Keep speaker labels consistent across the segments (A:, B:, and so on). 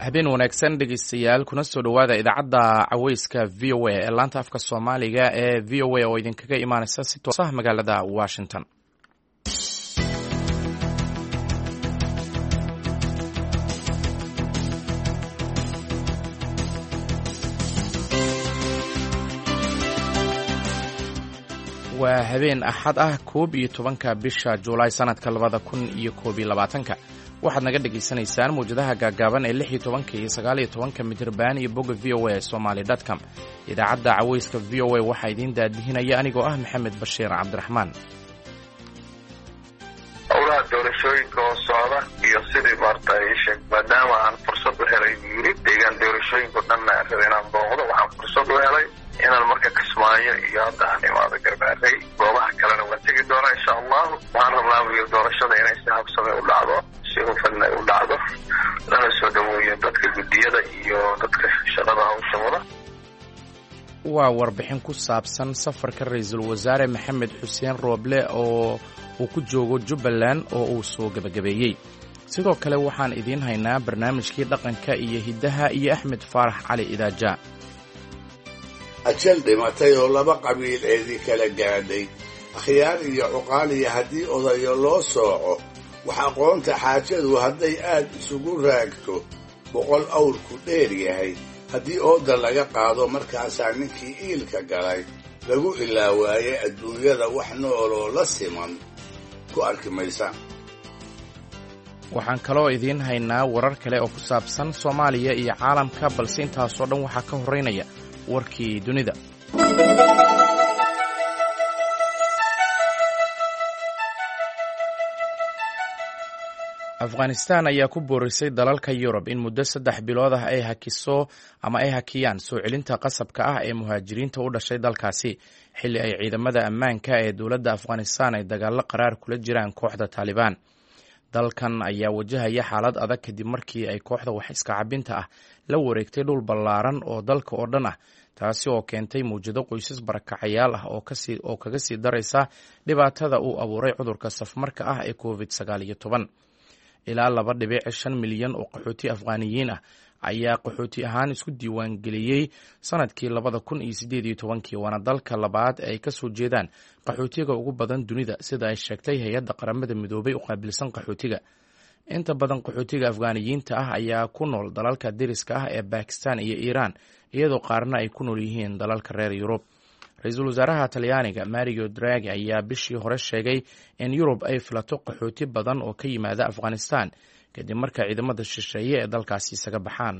A: habeen wanaagsan dhegeystayaal kuna soo dhowaada idaacadda caweyska v o a ee laanta afka soomaaliga ee v o a oo idinkaga imaaneysa si toos ah magaalada washington. waa habeen axad ah 11 bisha Juulaay sanadka 2021. waxaad naga dhageysanaysaan muujadaha gaagaaban ee 16 iyo 19 mitirban iyo bogga VOA Somali.com. idaacadda caweyska VOA waxaa idiin daadihinaya anigoo ah Maxamed Bashiir Cabdiraxmaan.
B: howlaha doorashooyinka oo socda iyo sidii maartay maadaama aan fursad u helay yiri deegaan doorashooyinka dhanna rabeenaan booqdo waxaan fursad u helay inaan marka Kismaayo iyo hadda aan imaado Garbaarey goobaha kalena waan tegi doonaa insha Allah. waxaan rabnaa doorashada inay si habsami u dhacdo si hufan u dhacdo lana soo dhaweeyo dadka gudiyada iyo dadka shaqada hawsha wada.
A: waa warbixin ku saabsan safarka ra'iisul wasaare Maxamed Xuseen Rooble oo uu ku joogo Jubbaland oo uu soo gabagabeeyay. sidoo kale waxaan idiin haynaa barnaamijkii dhaqanka iyo hidaha iyo Axmed Faarax Cali Idaaja.
C: ajal dhimatay oo laba qabiil eedii kala gaadhay akhyaar iyo cuqaal iyo haddii odayo loo sooco wax aqoonta xaajadu hadday aad isugu raagto 100 awrku dheer yahay haddii ooda laga qaado markaasaa ninkii iilka galay lagu ilaawaaye adduunyada wax nooloo la siman ku arki maysaan.
A: waxaan kaloo idiin haynaa warar kale oo ku saabsan Soomaaliya iyo caalamka balse intaasoo dhan waxaa ka horeynaya warkii dunida. Afghanistan ayaa ku boorisay dalalka Yurub in muddo 3 bilood ah ay hakiso ama ay hakiyaan soo celinta qasabka ah ee muhaajiriinta u dhashay dalkaasi xilli ay ciidamada ammaanka ee dowladda Afghanistan ay dagaalo qaraar kula jiraan kooxda Taliban. dalkan ayaa wajahaya xaalad adag kadib markii ay kooxda wax iska cabinta ah la wareegtay dhul ballaaran oo dalka oo dhan ah, taasi oo keentay mawjado qoysas barakacayaal ah oo kaga sii daraysa dhibaatada uu abuuray cudurka safmarka ah ee COVID-19. ilaa 2.5 milyan oo qaxooti Afghaaniyiin ah ayaa qaxooti ahaan isku diiwaan geliyay sanadkii 2018 waana dalka labaad ay ka soo jeedaan qaxootiga ugu badan dunida sida ay sheegtay hay'adda qaramada midoobay u qaabilsan qaxootiga. inta badan qaxootiga Afghaaniyiinta ah ayaa ku nool dalalka deriska ah ee Pakistan iyo Iran iyadoo qaarna ay ku nool yihiin dalalka reer Yurub. ra'iisul wasaaraha Talyaaniga Mario Draghi ayaa bishii hore sheegay in Yurub ay filato qaxooti badan oo ka yimaada Afghanistan kadib marka ciidamada shisheeye ee dalkaasi isaga baxaan.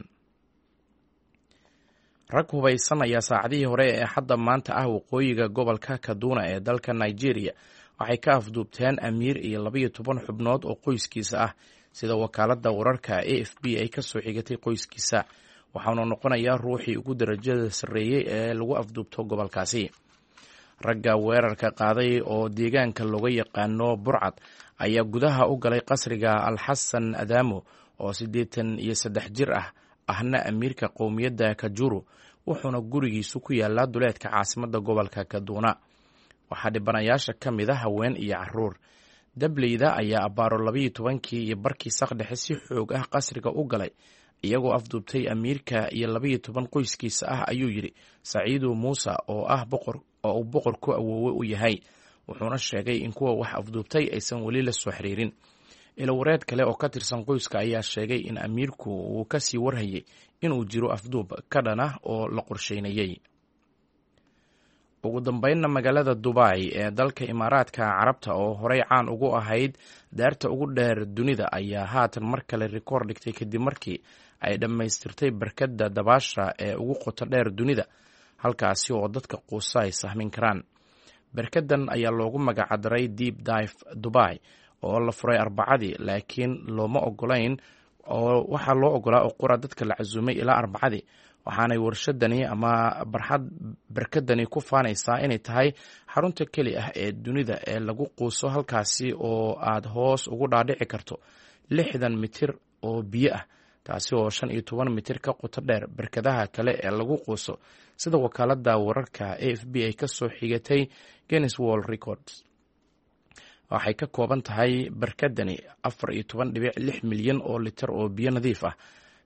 A: rag hubaysan ayaa saacadihii hore ee hadda maanta ah waqooyiga gobolka Kaduna ee dalka Nigeria waxay ka afduubteen amiir iyo 12 xubnood oo qoyskiisa ah sida wakaaladda wararka AFP ay ka soo xigatay qoyskiisa. waxaanu noqonayaa ruuxii ugu darajada sarreeyay ee lagu afduubto gobolkaasi. ragga weerarka qaaday oo deegaanka looga yaqaano Burcad ayaa gudaha u galay qasriga Al-Xasan Adamo oo 83 jir ahna amiirka qowmiyadda Kajuru wuxuuna gurigiisu ku yaalaa duleedka caasimadda gobolka Kaduna. waxaa dhibanayaasha ka mid ah haween iyo carruur. dableyda ayaa abaaro 12 iyo barkii saqdhexe si xoog ah qasriga u galay iyagoo afduubtay amiirka iyo 12 qoyskiisa ah ayuu yidhi Saciidu Muuse oo uu boqorku awoowe u yahay. wuxuuna sheegay in kuwa wax afduubtay aysan weli la soo xiriirin. ilawareed kale oo ka tirsan qoyska ayaa sheegay in amiirku uu ka sii warhayay inuu jiro afduub ka dhan ah oo la qorsheynayay. ugu dambeynna magaalada Dubai ee dalka Imaaraadka Carabta oo horey caan ugu ahayd daarta ugu dheer dunida ayaa haatan mar kale rikoor dhigtay kadib markii ay dhammaystirtay barkadda dabaasha ee ugu qoto dheer dunida halkaasi oo dadka quusa ay sahmin karaan. barkaddan ayaa loogu magacdaray Deep Dive Dubai oo la furay Arbacadii laakiin looma ogolayn oo waxaa loo ogolaa oo qura dadka la casuumay ilaa Arbacadii waxaanay warshadani ama barkadani ku faanaysaa inay tahay xarunta keli ah ee dunida ee lagu quuso halkaasi oo aad hoos ugu dhaadhici karto 60 mitir oo biyo ah taasi oo 15 mitir ka qoto dheer barkadaha kale ee lagu quuso sida wakaaladda wararka AFP ay ka soo xigatay Guinness World Records. waxay ka kooban tahay barkadani 14.6 milyan oo litir oo biyo nadiif ah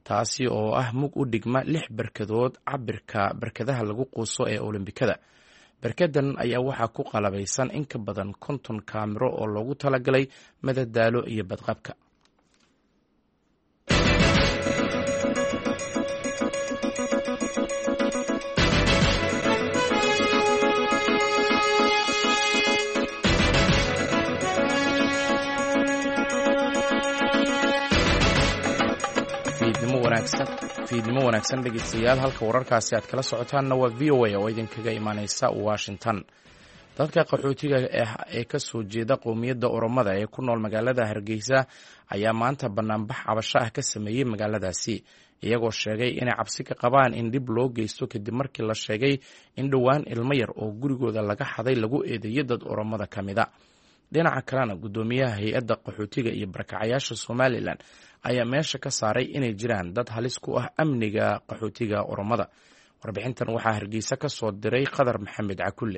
A: taasi oo ah mug u dhigma 6 barkadood cabirka barkadaha lagu quuso ee olombikada. barkadan ayaa waxaa ku qalabaysan in ka badan 50 kaamiro oo loogu talagalay madadaalo iyo badqabka. fiidnimo wanaagsan dhegeystayaal, halka wararkaasi aad kala socotaanna waa VOA oo idinkaga imaaneysa Washington. dadka qaxootiga ee ka soo jeeda qowmiyadda Oromada ee ku nool magaalada Hargeysa ayaa maanta banaanbax cabasho ah ka sameeyay magaaladaasi, iyagoo sheegay inay cabsi ka qabaan in dib loo geysto kadib markii la sheegay in dhowaan ilmo yar oo gurigooda laga xaday lagu eedeeyay dad Oromada ka mid a. dhinaca kalena gudoomiyaha hay-adda qaxootiga iyo barakacayaasha Somaliland ayaa meesha ka saaray inay jiraan dad halis ku ah amniga qaxootiga Oromada. warbixintan waxaa Hargeysa ka soo diray Qadar Maxamed Cakulle.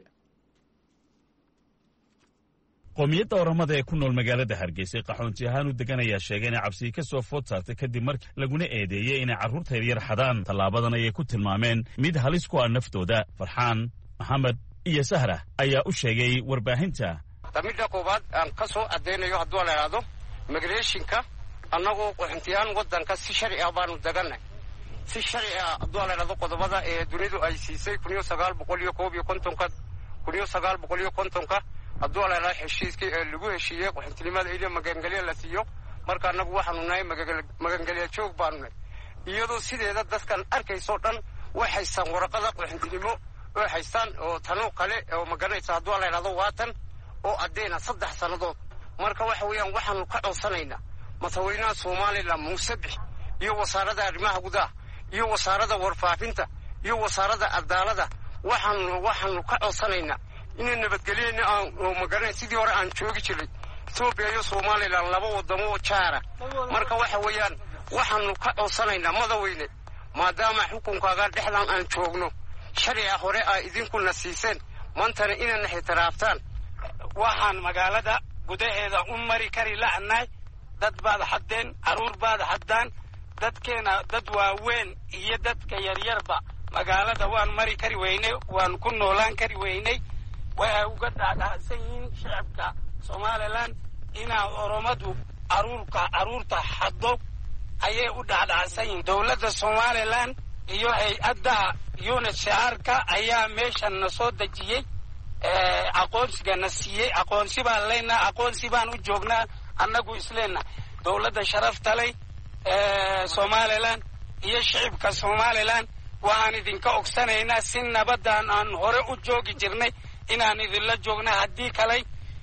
D: qowmiyadda Oromada ee ku nool magaalada Hargeysa qaxoonti ahaan u degan ayaa sheegay inay cabsi ka soo food saartay kadib markii laguna eedeeyay inay carruurta yaryar xadaan. tallaabadan ayay ku tilmaameen mid halis ku ah naftooda. Farxaan Maxamed iyo Sahra ayaa u sheegay warbaahinta
E: midda koobaad aan ka soo adeynayo hadduu la yiraahdo migrationka annagoo qaxoontiyan wadanka si sharci ah baanu deganay. si sharci ah hadduu la yiraahdo qodobada ee dunidu ay siisay 1950 hadduu la yiraahdo heshiiskii ee lagu heshiiyey qaxoontinimada iyo magangalyo la siiyo. marka annagu waxaanu nahay magangalyo joog baanu nahay, iyadoo sideeda dadkan arkayso dhan waxay san warqada qaxoontinimo oo haystaan oo tano kale oo maganaysa hadduu la yiraahdo waatan oo adeena 3 sanadood. marka waxa weeyaan waxaanu ka codsanaynaa madaxweynaha Soomaaliland Muuse Biixi iyo wasaaradda arrimaha gudaha iyo wasaaradda warfaafinta iyo wasaaradda cadaaladda waxaanu ka codsanaynaa in nabadgelyada oo magaran sidii hore aan joogi jiray Itoobiya iyo Soomaaliland laba wadamo oo jaara. marka waxa weeyaan waxaanu ka codsanaynaa madaxweyne maadaama xukunkaaga dhexdan aan joogno sharciga hore ay idinku nasiiseen maantana inaan ixtiraaftaan.
F: waxaan magaalada gudaheeda u mari kari la'nahay. dad baad xadeen, caruur baad xadaan, dadkeena dad waaweyn iyo dadka yaryarba magaalada waan mari kari weynay, waan ku noolaan kari weynay. waxay uga dhaadhacsan yihiin shacabka Somaliland inaa Oromadu caruurta xaddo ayay u dhaadhacsan yihiin. dowladda Somaliland iyo hay-adda UNHCR-ka ayaa meeshan na soo dejiyey, aqoonsigana siiyey. aqoonsi baan leynaa, aqoonsi baan u joognaa annagu isleenna. dowladda sharafta leh Somaliland iyo shacabka Somaliland waxaan idinka ogsanaynaa si nabadan aan hore u joogi jirnay inaan idinla joogna. haddii kale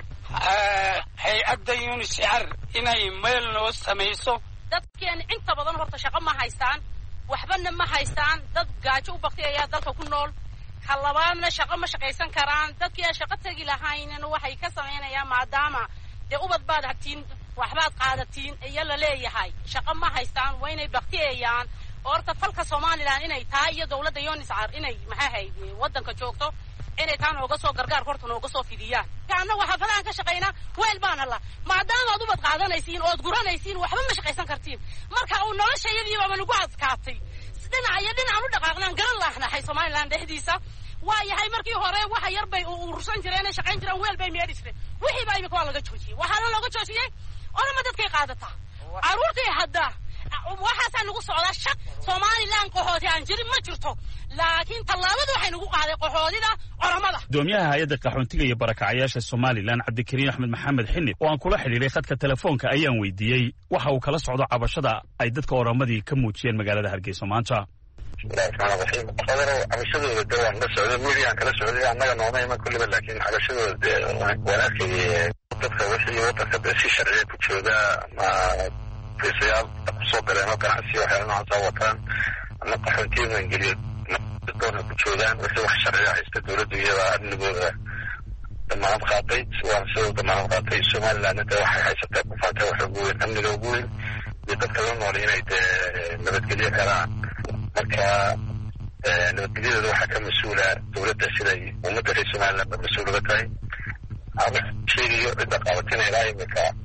F: hay-adda UNHCR inay meel noo samayso.
G: dadkeen inta badan horta shaqo ma haystaan, waxbana ma haystaan. dad gaajo u baqtay ayaa dalka ku nool. halabaadna shaqo ma shaqaysan karaan. dadkii aan shaqo tagi lahaynna waxay ka samaynayaan maadaama dee ubad baad hatiin waxbaad qaadatiin iyo la leeyahay shaqo ma haystaan, waa inay baqtiyayaan. horta falka Somaliland inay tahay iyo dowladda UNHCR inay maxay hayd wadanka joogto inay taan uga soo gargaar horta nooga soo fidiyaan. annagu xafladaan ka shaqaynaa weel baan la maadaama aad ubad qaadanaysiin oo aad guranaysiin waxba ma shaqaysan kartiin. marka uu noloshayadiiba ma lagu adkaatay dhinaca u dhaqaaqnaan garan laahnahay Somaliland dhexdiisa. waayahay markii hore waxa yar bay urursan jireen shaqayn jireen weel bay meedhi jireen. wixii baa imika waa laga joojiyey. waxaana looga joojiyey orama dadkay qaadataa caruurtii hadda waxaasaa nagu socdaa shaq. Somaliland qaxooti aan jirin ma jirto, laakiin tallaabadu waxay nagu qaaday qaxootida Oromada.
D: gudoomiyaha hay-adda qaxoontiga iyo barakacayaasha Somaliland Cabdikariin Axmed Maxamed Xinib oo aan kula xiriiray khadka telefoonka ayaan weydiiyey waxa uu kala socdo cabashada ay dadka Oromadii ka muujiyeen magaalada Hargeysa maanta.
B: cabashadooda dawaan la socdo midiyan kala socday annaga nooma iman kulliba, laakiin cabashadooda wanaagay dadka wixii wadanka si sharci ku jooga ma fiisayaal soo galeen ganacsi waxyaalo noocaas wataan ama qaxoontiga ingiliis doona ku joogaan wixii wax sharci haysta dowladda iyada amnigooda damaanad qaatay. waan soo damaanad qaatay Somaliland inta waxay haysatay ku faatay wax ugu weyn amniga ugu weyn iyo dadka la nool inay nabadgelyo helaan. marka nabadgelyada waxaa ka mas-uula dowladda siday ummadda reer Somaliland mas'uul uga tahay. ama sheegayo cidda qabatina ilaa imika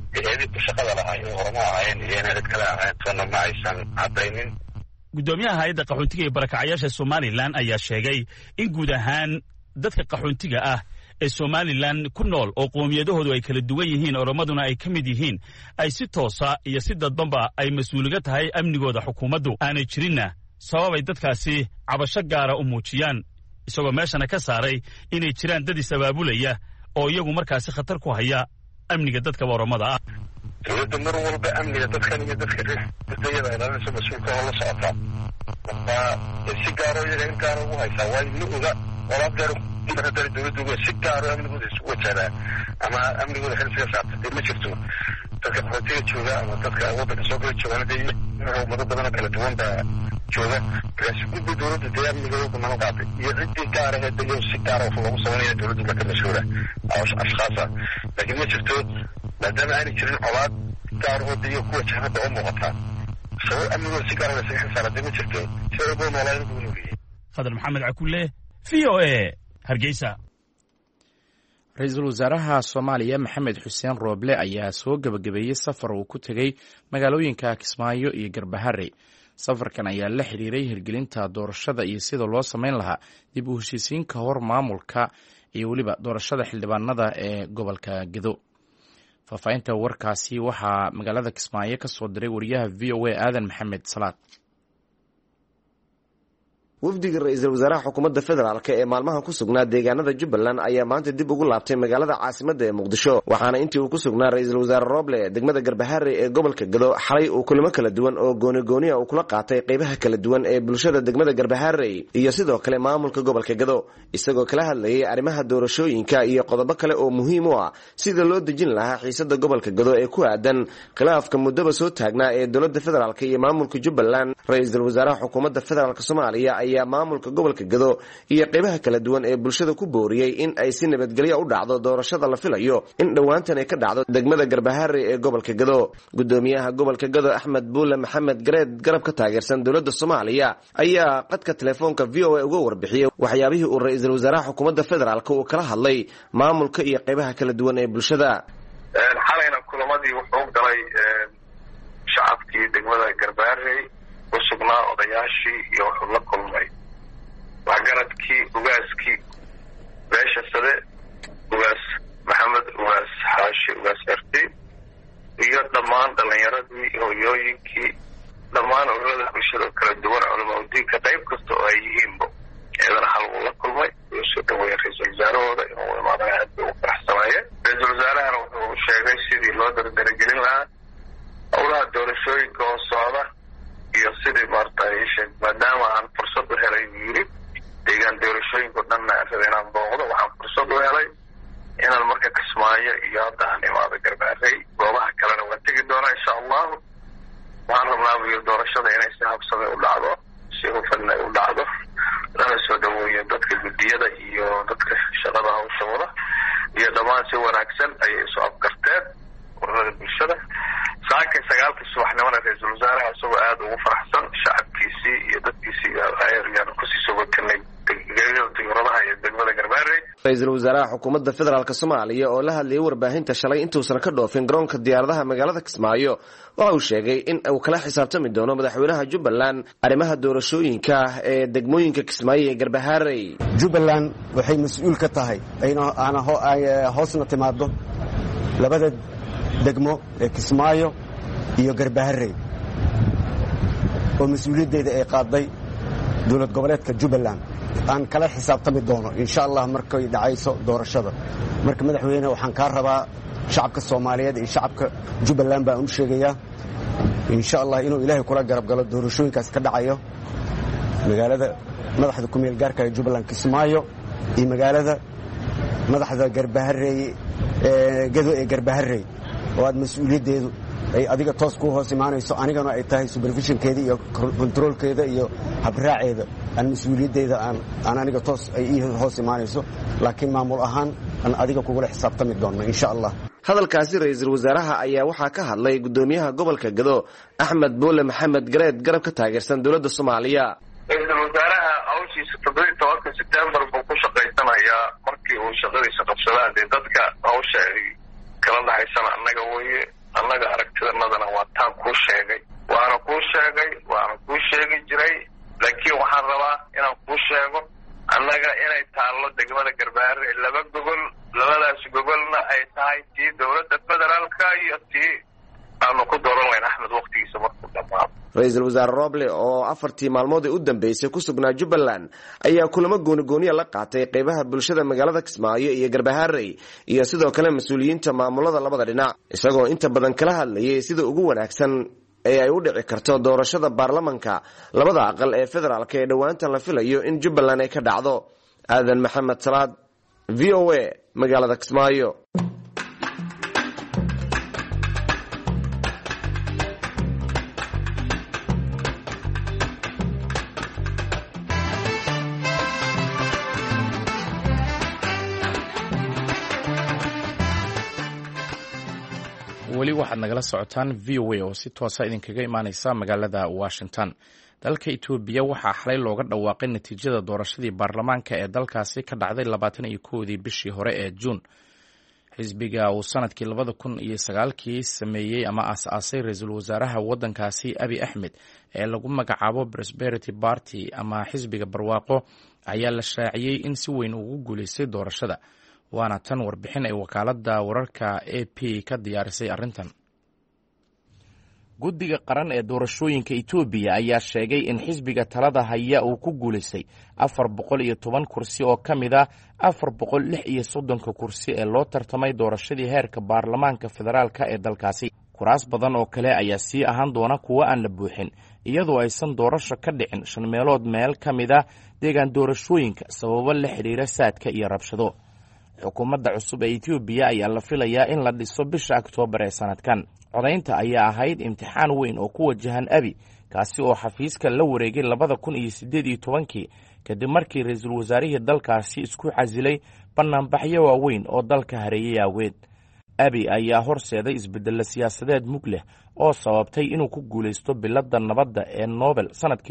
B: eedii ku shaqada lahaa iyo horma ahayn iyo inay cid kale ahayn toona ma aysan caddaynin.
D: Guddoomiyaha hay'adda qaxoontiga iyo barakacayaasha Somaliland ayaa sheegay in guud ahaan dadka qaxoontiga ah ee Somaliland ku nool oo qoomiyadahoodu ay kala duwan yihiin oromaduna ay ka mid yihiin ay si toosa iyo si dadbanba ay mas'uuliga tahay amnigooda xukuumaddu aanay jirinna sababay dadkaasi cabasho gaara u muujiyaan isagoo meeshana ka saaray inay jiraan dad is-abaabulaya oo iyagu markaasi khatar ku haya amniga dadka oromada ah.
B: dowladda mar walba amniga dadkan iyo dadka reerkayada ilaalinaysa mas-uulka oo la socotaa marka si gaaro iyaga in gaara ugu haysaa waayo ma oga olaad gaaro markadale dowladda si gaaro amnigooda isugu wajahnaa ama amnigooda xilsiga saarta dee ma jirto dadka qaxootiga jooga ama dadka waddanka soo kala joogaana dee ummado badan oo kala duwan baa jooga markaasi gudba dowladda dee amnigooda banaan qaaday iyo ciddii gaara ee daliyo si gaara wax loogu sameynaya dowladda baa ka mas-uula ashkhaasa laakiin ma jirto maadaama aanay jirin colaad gaarahooda iyo kuwa jahanada oo muuqataa sabab amnigooda si gaara laysaga xilsaarade ma jirto si walba noolaayn buu nuugiyey.
D: Khadar Maxamed Cakulle, VOA, Hargeysa.
A: Ra-iisul wasaaraha Soomaaliya Maxamed Xuseen Rooble ayaa soo gabagabeeyey safar uu ku tegey magaalooyinka Kismaayo iyo Garbahare. Safarkan ayaa la xiriiray hirgelinta doorashada iyo sida loo samayn lahaa dib u heshiisiin ka hor maamulka iyo weliba doorashada xildhibaanada ee gobolka Gedo. Faahfaahinta warkaasi waxaa magaalada Kismaayo ka soo diray wariyaha VOA Aadan Maxamed Salaad.
H: wafdiga ra-iisul wasaaraha xukuumadda federaalk ee maalmahan ku sugnaa deegaanada Jubbaland ayaa maanta dib ugu laabtay magaalada caasimadda ee Muqdisho waxaana intii uu ku sugnaa ra-iisul wasaare Rooble degmada Garbahare ee gobolka Gedo xalay uu kulamo kala duwan oo gooni-gooni ah uu kula qaatay qaybaha kala duwan ee bulshada degmada Garbahare iyo sidoo kale maamulka gobolka Gedo isagoo kala hadlayay arrimaha doorashooyinka iyo qodobo kale oo muhiim u ah sida loo dejin lahaa xiisada gobolka Gedo ee ku aadan khilaafka muddaba soo taagnaa ee dowladda federaalk iyo maamulka Jubbaland. ra-iisul wasaaraha xukuumadda federaalk Soomaaliya ayaa maamulka gobolka Gedo iyo qaybaha kala duwan ee bulshada ku booriyay in ay si nabadgelyo u dhacdo doorashada la filayo in dhawaantan ay ka dhacdo degmada Garbahare ee gobolka Gedo. gudoomiyaha gobolka Gedo Axmed Buule Maxamed Gareed garab ka taageersan dowladda Soomaaliya ayaa qadka telefoonka VOA uga warbixiyay waxyaabihii uu ra-iisul wasaaraha xukuumadda federaalk uu kala hadlay maamulka iyo qaybaha kala duwan ee bulshada.
B: xalayna kulamadii wuxuu galay shacabkii degmada Garbahare ku sugnaa odayaashii iyo wuxuu la kulmay waxgaradkii ugaaskii beesha sade ugaas maxamed ugaas xaashi ugaas erti iyo dhammaan dhalinyaradii hooyooyinkii dhammaan ururada bulshada kala duwan culamaudiinka qayb kasta oo ay yihiinba eedana hal uu la kulmay uu soo dhaweeyay ra-iisul wasaarahooda inuu imaadana aad bay u faraxsanaayeen. ra-iisul wasaarahana wuxuu sheegay sidii loo dardaragelin lahaa howlaha doorashooyinka oo socda iyo sidii maadaama aan fursad u helay yiri deegaan doorashooyinka dhanna raba inaan booqdo waxaan fursad u helay inaan marka Kismaayo iyo hadda aan imaado Garbahare goobaha kalena waan tegi doonaa insha allahu. waxaan rabnaa iyo doorashada inay si habsame u dhacdo si hufan u dhacdo lana soo dhaweeyo dadka guddiyada iyo dadka shaqada hawsha wada iyo dhammaan si wanaagsan ayay isu afgarteen ururada bulshada. saaka 9 subaxnimada ra-iisul wasaaraha isagoo aad ugu faraxsan shacabkiisii iyo dadkiisii ayaan ku sii soo wakanay diyaaradaha iyo degmada Garbahare.
H: ra-iisul wasaaraha xukuumadda federaalk Soomaaliya oo la hadlayay warbaahinta shalay intuusan ka dhoofin garoonka diyaaradaha magaalada Kismaayo waxa uu sheegay in uu kala xisaabtami doono madaxweynaha Jubbaland arrimaha doorashooyinka ee degmooyinka Kismaayo iyo Garbahare.
I: Jubbaland waxay mas'uul ka tahay ayna hoosna timaado labada degmo ee Kismaayo iyo Garbahare oo mas'uuliyaddeeda ay qaaday dowlad goboleedka Jubbaland aan kala xisaabtami doono insha Allah markay dhacayso doorashada. marka madaxweyne waxaan ka rabaa shacabka Soomaaliyeed iyo shacabka Jubbaland baan u sheegayaa insha Allah inuu Ilaahay kula garab galo doorashooyinkaas ka dhacayo magaalada madaxda ku meel gaarka ee Jubbaland Kismaayo iyo magaalada madaxda Garbahare Gedo ee Garbahare oo aad mas'uuliyaddeedu ay adiga toos ku hoos imaanayso anigana ay tahay supervisionkeeda iyo controlkeeda iyo habraaceeda aan mas'uuliyaddeeda aan aniga toos ay hoos imaanayso laakiin maamul ahaan aan adiga kugula xisaabtami doono insha Allah.
H: hadalkaasi ra-iisul wasaaraha ayaa waxaa ka hadlay gudoomiyaha gobolka Gedo Axmed Buule Maxamed Gareed garab ka taageersan dowladda Soomaaliya.
B: ra-iisul wasaaraha hawshiisa 17 September buu ku shaqaysanayaa markii uu shaqadiisa qabsadaan dadka hawsha ay kala dhaxaysan annaga weeye annaga aragtidanadana waa taan kuu sheegay waana kuu sheegi jiray laakiin waxaan rabaa inaan kuu sheego annaga inay taallo degmada Garbaharre 2 gobol, labadaas gobolna ay tahay tii dowladda federaalka iyo tii aanu ku dooran lahayn Axmed waqtigiisa markuu dhamaado.
H: Ra'iisul Wasaare Roble oo 4 maalmood u dambeysay ku sugnaa Jubbaland ayaa kulamo gooni la qaatay qaybaha bulshada magaalada Kismaayo iyo Garbaharre iyo sidoo kale mas'uuliyiinta maamulada labada dhinac isagoo inta badan kala hadlayay sida ugu wanaagsan ee ay u dhici karto doorashada baarlamaanka labada aqal ee federaalka ee dhawaanta la filayo in Jubbaland ay ka dhacdo. Aadan Maxamed Salaad, VOA, magaalada Kismaayo.
A: weli waxaad nagala socotaan VOA oo si toosa idinkaga imaaneysa magaalada Washington. Dalka Itoobiya waxaa xalay looga dhawaaqay natiijada doorashadii baarlamaanka ee dalkaasi ka dhacday 21 bishii hore ee Juun. Xisbiga uu sanadkii 2009 sameeyay ama aasaasay ra'iisul wasaaraha wadankaasi Abiy Ahmed ee lagu magacaabo Prosperity Party ama xisbiga barwaaqo ayaa la shaaciyay in si weyn ugu guuleystay doorashada. waana tan warbixin ay wakaaladda wararka AP ka diyaarisay arrintan. Guddiga qaran ee doorashooyinka Itoobiya ayaa sheegay in xisbiga talada haya uu ku guuleystay 410 kursi oo ka mid ah 436 kursi ee loo tartamay doorashadii heerka baarlamaanka federaalka ee dalkaasi. Kuraas badan oo kale ayaa sii ahaan doona kuwa aan la buuxin iyadoo aysan doorasho ka dhicin 5 meelood meel ka mid ah deegaan doorashooyinka sababo la xiriira saadka iyo rabshado. Xukuumadda cusub ee Itoobiya ayaa la filayaa in la dhiso bisha Oktoobar ee sanadkan. Codaynta ayaa ahayd imtixaan weyn oo ku wajahan Abiy kaasi oo xafiiska la wareegay 2018 kadib markii ra'iisul wasaarihii dalkaasi isku casilay banaanbaxyo waaweyn oo dalka hareeyay awgeed. Abiy ayaa horseeday isbedel siyaasadeed mug leh oo sababtay inuu ku guuleysto biladda nabadda ee Nobel sanadkii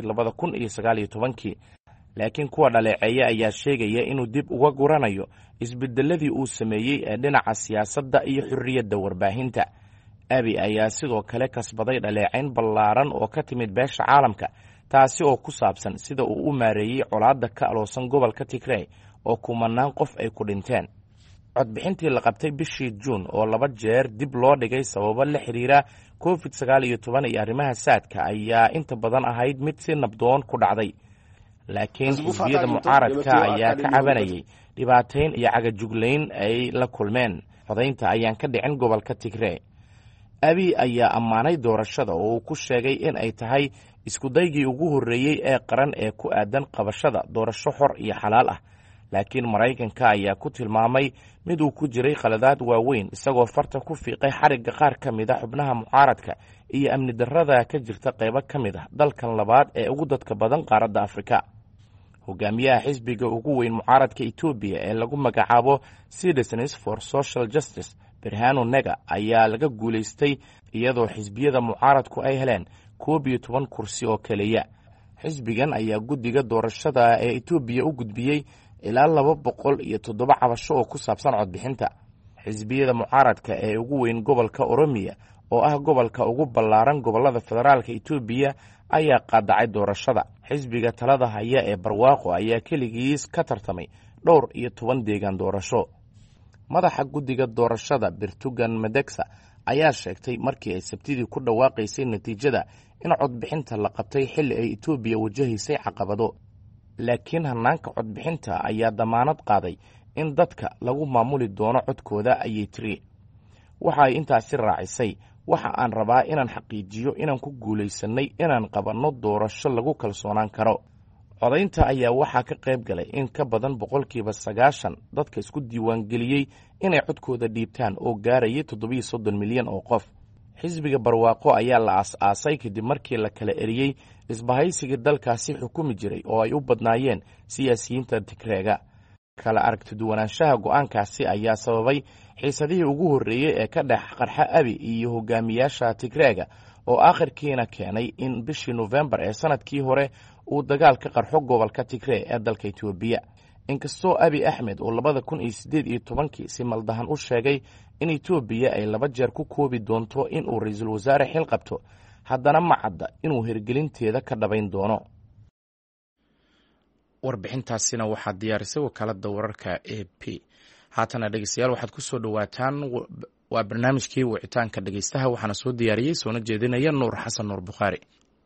A: 2019. laakiin kuwa dhaleeceeya ayaa sheegaya inuu dib uga guranayo isbedeladii uu sameeyay ee dhinaca siyaasadda iyo xurriyadda warbaahinta. Abiy ayaa sidoo kale kasbaday dhaleecayn ballaaran oo ka timid beesha caalamka taasi oo ku saabsan sida uu u maareeyay colaadda ka aloosan gobolka Tigray oo kumanaan qof ay ku dhinteen. Codbixintii la qabtay bishii Juun oo 2 jeer dib loo dhigay sababo la xiriira COVID-19 iyo arrimaha saadka ayaa inta badan ahayd mid si nabdoon ku dhacday. laakiin xisbiyada mucaaradka ayaa ka cabanayay dhibaatayn iyo cagajuglayn ay la kulmeen. Codaynta ayaan ka dhicin gobolka Tigray. Abiy ayaa ammaanay doorashada oo uu ku sheegay in ay tahay isku daygii ugu horreeyay ee qaran ee ku aadan qabashada doorasho xor iyo xalaal ah. Laakiin Maraykanka ayaa ku tilmaamay mid uu ku jiray khaladaad waaweyn isagoo farta ku fiiqay xarigga qaar ka mid ah xubnaha mucaaradka iyo amni darrada ka jirta qaybo ka mid ah dalkan labaad ee ugu dadka badan qaaradda Afrika. Hogaamiyaha xisbiga ugu weyn mucaaradka Itoobiya ee lagu magacaabo Citizens for Social Justice Birhanu Nega ayaa laga guuleystay iyadoo xisbiyada mucaaradku ay heleen 12 kursi oo kaliya. Xisbigan ayaa guddiga doorashada ee Itoobiya u gudbiyay ilaa 207 cabasho oo ku saabsan codbixinta. Xisbiyada mucaaradka ee ugu weyn gobolka Oromiya oo ah gobolka ugu ballaaran gobolada federaalka Itoobiya ayaa qaadacay doorashada. Xisbiga talada haya ee barwaaqo ayaa keligiis ka tartamay 12 deegaan doorasho. Madaxa guddiga doorashada Birtugan Medeksa ayaa sheegtay markii ay Sabtidii ku dhawaaqaysay natiijada in codbixinta la qabtay xilli ay Itoobiya wajahaysay caqabado. Laakiin hanaanka codbixinta ayaa damaanad qaaday in dadka lagu maamuli doono codkooda ayay tiri. Waxa ay intaasi raacisay waxa aan rabaa inaan xaqiijiyo inaan ku guuleysanay inaan qabanno doorasho lagu kalsoonaan karo. Codaynta ayaa waxaa ka qayb galay in ka badan 90% dadka isku diiwaangeliyay inay codkooda dhiibtaan oo gaarayay 37 milyan oo qof. Xisbiga barwaaqo ayaa la aasaasay kadib markii la kala eriyay isbahaysiga dalkaasi xukumi jiray oo ay u badnaayeen siyaasiyiinta Tigreega. Kala aragtiduwanaanshaha go'aankaasi ayaa sababay xiisadihii ugu horreeyay ee ka dhex qarxa Abiy iyo hogaamiyaasha Tigreega oo aakhirkiina keenay in bishii November ee sanadkii hore uu dagaal ka qarxo gobolka Tigray ee dalka Itoobiya. inkastoo abi axmed oo 2018 si maldahan u sheegay in etoobiya ay 2 jeer ku koobi doonto in uu ra-iisul wasaare xil qabto, haddana ma cadda inuu hirgelinteeda ka dhabayn doono. warbixintaasina waxaa diyaarisay wakaaladda wararka AP. haatana dhegeystayaal waxaad ku soo dhowaataan waa barnaamijkii wicitaanka dhegeystaha, waxaana soo diyaariyey soona jeedinaya nuur xasan nuur bukhaari.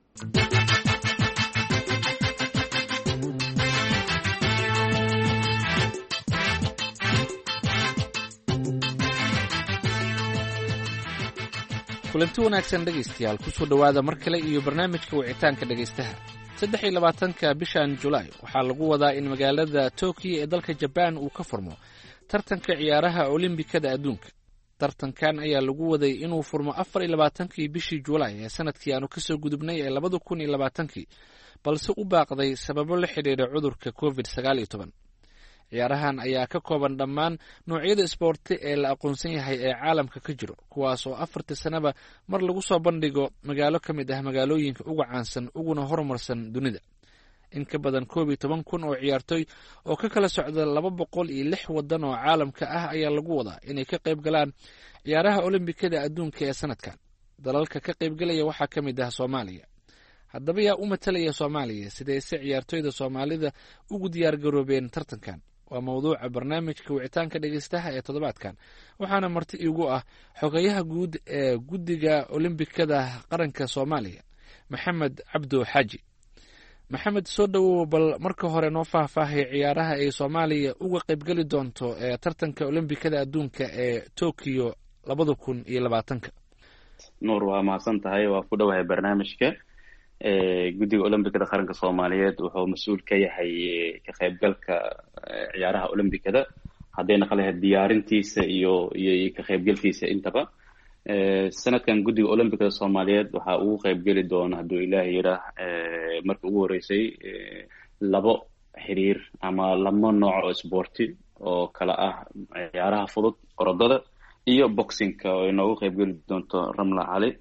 J: kulanti wanaagsan dhegaystayaal, kusoo dhowaada mar kale iyo barnaamijka wicitaanka dhegaystaha. 23 bishan Julaay waxaa lagu wadaa in magaalada Tokyo ee dalka Japan uu ka furmo tartanka ciyaaraha Olimbikada adduunka. tartankan ayaa lagu waday inuu furmo 24 bishii Julaay ee sanadkii aanu kasoo gudubnay ee 2020, balse u baaqday sababo la xiriira cudurka COVID-19. ciyaarahan ayaa ka kooban dhammaan noocyada isboorti ee la aqoonsan yahay ee caalamka ka jiro, kuwaas oo 4 sanaba mar lagu soo bandhigo magaalo ka mid ah magaalooyinka ugu caansan uguna horumarsan dunida. in ka badan 12,000 oo ciyaartoy oo ka kala socda 206 wadan oo caalamka ah ayaa lagu wadaa inay ka qayb galaan ciyaaraha Olimbikada adduunka ee sanadkan. dalalka ka qayb galaya waxaa ka mid ah Soomaaliya. haddaba yaa u matalaya Soomaaliya, sidayse ciyaartoyda Soomaalida ugu diyaar garoobeen tartankan? waa mawduuca barnaamijka wicitaanka dhegeystaha ee toddobaadkan, waxaana marti iigu ah xogayaha guud ee guddiga Olimbikada qaranka Soomaaliya, Maxamed Cabdo Xaaji. maxamed, soo dhowow, bal marka hore noo faahfaahay ciyaaraha ay Soomaaliya uga qaybgeli doonto ee tartanka Olimbikada adduunka ee Tokyo 2020.
K: nuur, waa mahadsan tahay. waa ku dhowahay barnaamijka. guddiga Olimbikada qaranka Soomaaliyeed wuxuu mas-uul ka yahay ka qaybgalka ciyaaraha Olimbikada, haddayna qalahayd diyaarintiisa iyo ka qaybgalkiisa intaba. sanadkan guddiga Olimbikada Soomaaliyeed waxaa ugu qaybgeli doona, hadduu ilaahay yiraah, markii ugu horeysay 2 xiriir ama 2 nooc oo isboorti oo kala ah ciyaaraha fudud, orodada iyo boxingka, oo inoogu qaybgeli doonto Ramla Cali.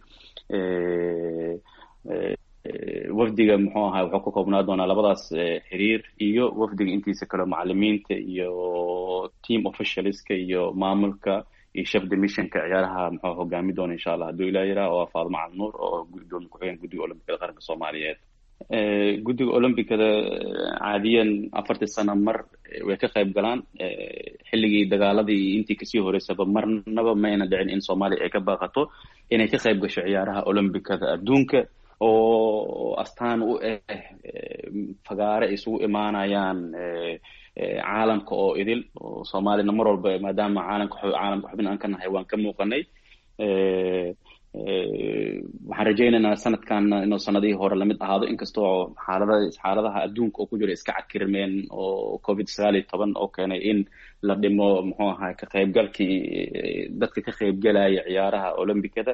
K: wafdiga muxuu ahaa wuxuu ka koobnaa doonaa 2daas xiriir iyo wafdiga intiisa kale macallimiinta iyo team officialska iyo maamulka iyo chef de missionka ciyaaraha muxuu hogaami doona insha Allah hadduu ilaahay yiraah, oo Faadimo Cali Nuur oo gudoomiye ku-xigeen guddiga Olimbikada qaranka Soomaaliyeed. guddiga Olimbikada caadiyan 4 sano mar way ka qayb galaan. xilligii dagaaladii intii kasii horeysaba marnaba mayna dhicin in Soomaaliya ay ka baaqato inay ka qayb gasho ciyaaraha Olimbikada adduunka, oo astaan u fagaare isugu imaanayaan caalamka oo idil. oo Soomaalina mar walba maadaama caalamka xubin aan ka nahay waan ka muuqanay. waxaan rajaynaynaa sanadkan inuu sanadihii hore lamid ahaado, inkastoo xaaladaha adduunka oo ku jira iska cakirmeen oo COVID-19 oo keenay in la dhimo muxuu ahaa ka qaybgalkii dadka ka qaybgalaya ciyaaraha Olimbikada.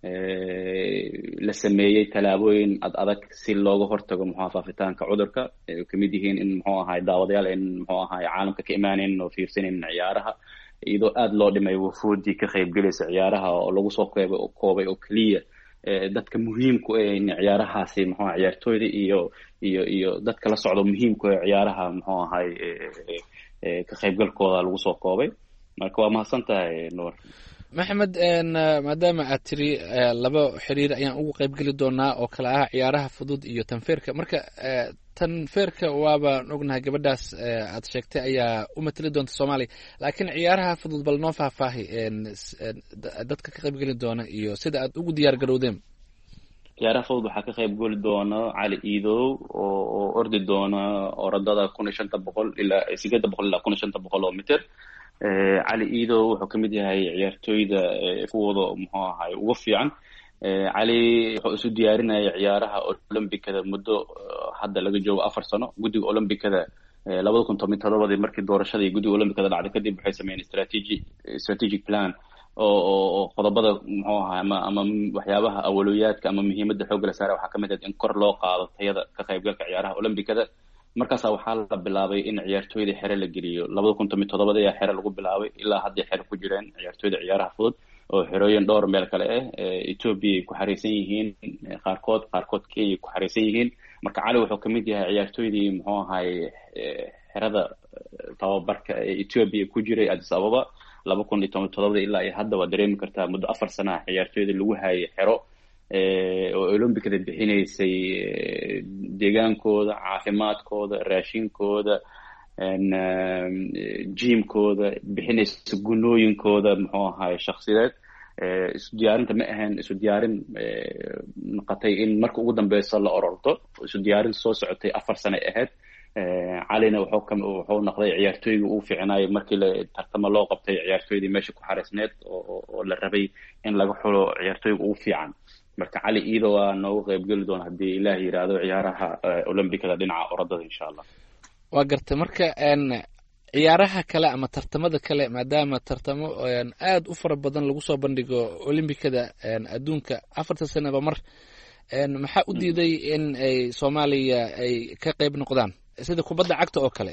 K: la sameeyey tallaabooyin adag si looga hortago muxuu faafitaanka cudurka, ay kamid yihiin in muxuu ahaa daawadayaal in muxuu ahaa caalamka ka imaaneen oo fiirsaneen ciyaaraha, iyadoo aad loo dhimay wufuudii ka qaybgalaysa ciyaaraha oo lagu soo koobay oo keliya dadka muhiimku ah in ciyaarahaasi muxuu ahaa ciyaartooyda iyo dadka la socdo muhiimku ah ciyaaraha muxuu ahaa ka qaybgalkooda lagu soo koobay. marka waa mahadsantahay Nuur.
J: maxamed, maadaama aad tiri 2 xiriir ayaan ugu qaybgeli doonaa oo kala ah ciyaaraha fudud iyo tanfeerka, marka tanfeerka waaba ognahay gabadhaas aad sheegtay ayaa u matali doonta Soomaaliya, laakiin ciyaaraha fudud bal noo faahfaahi dadka ka qaybgeli doona iyo sida aad ugu diyaar garowdeen.
K: ciyaaraha fudud waxaa ka qaybgeli doona Cali Iidow oo ordi doona orodada 1500 ilaa 800 ilaa 1500 oo mitir. Cali Iidow wuxuu ka mid yahay ciyaartooyda kuwooda muxuu ahaay ugu fiican. Cali wuxuu isu diyaarinaya ciyaaraha Olimbikada muddo hadda laga joogo 4 sano. guddiga Olimbikada 2017 markii doorashadii guddiga Olimbikada dhacday kadib waxay sameeyeen strategic plan oo qodobada muxuu ahaay ama waxyaabaha awoowiyaadka ama muhiimadda xoog la saaray waxaa ka mid ah in kor loo qaado tayada ka qaybgalka ciyaaraha Olimbikada. markaas waxaa la bilaabay in ciyaartooyda xere la geliyo. 2017 ayaa xere lagu bilaabay, ilaa hadda xere ku jireen ciyaartooyda ciyaaraha fudud oo xerooyin dhowr meel kale ah. Ethiopia ay ku xareysan yihiin, qaarkood Kenya ku xareysan yihiin. marka Cali wuxuu kamid yahay ciyaartooydii muxuu ahaay xerada tababarka Ethiopia ku jiray Addis Ababa 2017 ilaa iyo hadda waa dareemi kartaa muddo 4 sano ciyaartooyda lagu hayay xero oo Olombikada bixinaysay deegaankooda, caafimaadkooda, raashinkooda, jimkooda, bixinaysa gunooyinkooda muxuu ahaay shakhsiyeed. isu diyaarinta ma ahayn isu diyaarin noqotay in marka ugu dambeysa la ororto. isu diyaarin soo socotay 4 sano ahayd. calina wuxuu noqday ciyaartooyga uu fiicnaayo markii la tartamo loo qabtay ciyaartooydii meesha ku xareysneed oo la rabay in laga xulo ciyaartooyga ugu fiican. marka cali iido waa noogu qaybgeli doona haddii ilaahay yiraahdo ciyaaraha Olombikada dhinaca orodada insha Allah.
J: waa gartay marka ciyaaraha kale ama tartamada kale maadaama tartamo aad u fara badan lagu soo bandhigo Olombikada adduunka 4 sanaba mar maxaa u diiday in ay Soomaaliya ay ka qayb noqdaan sida kubadda cagta oo kale?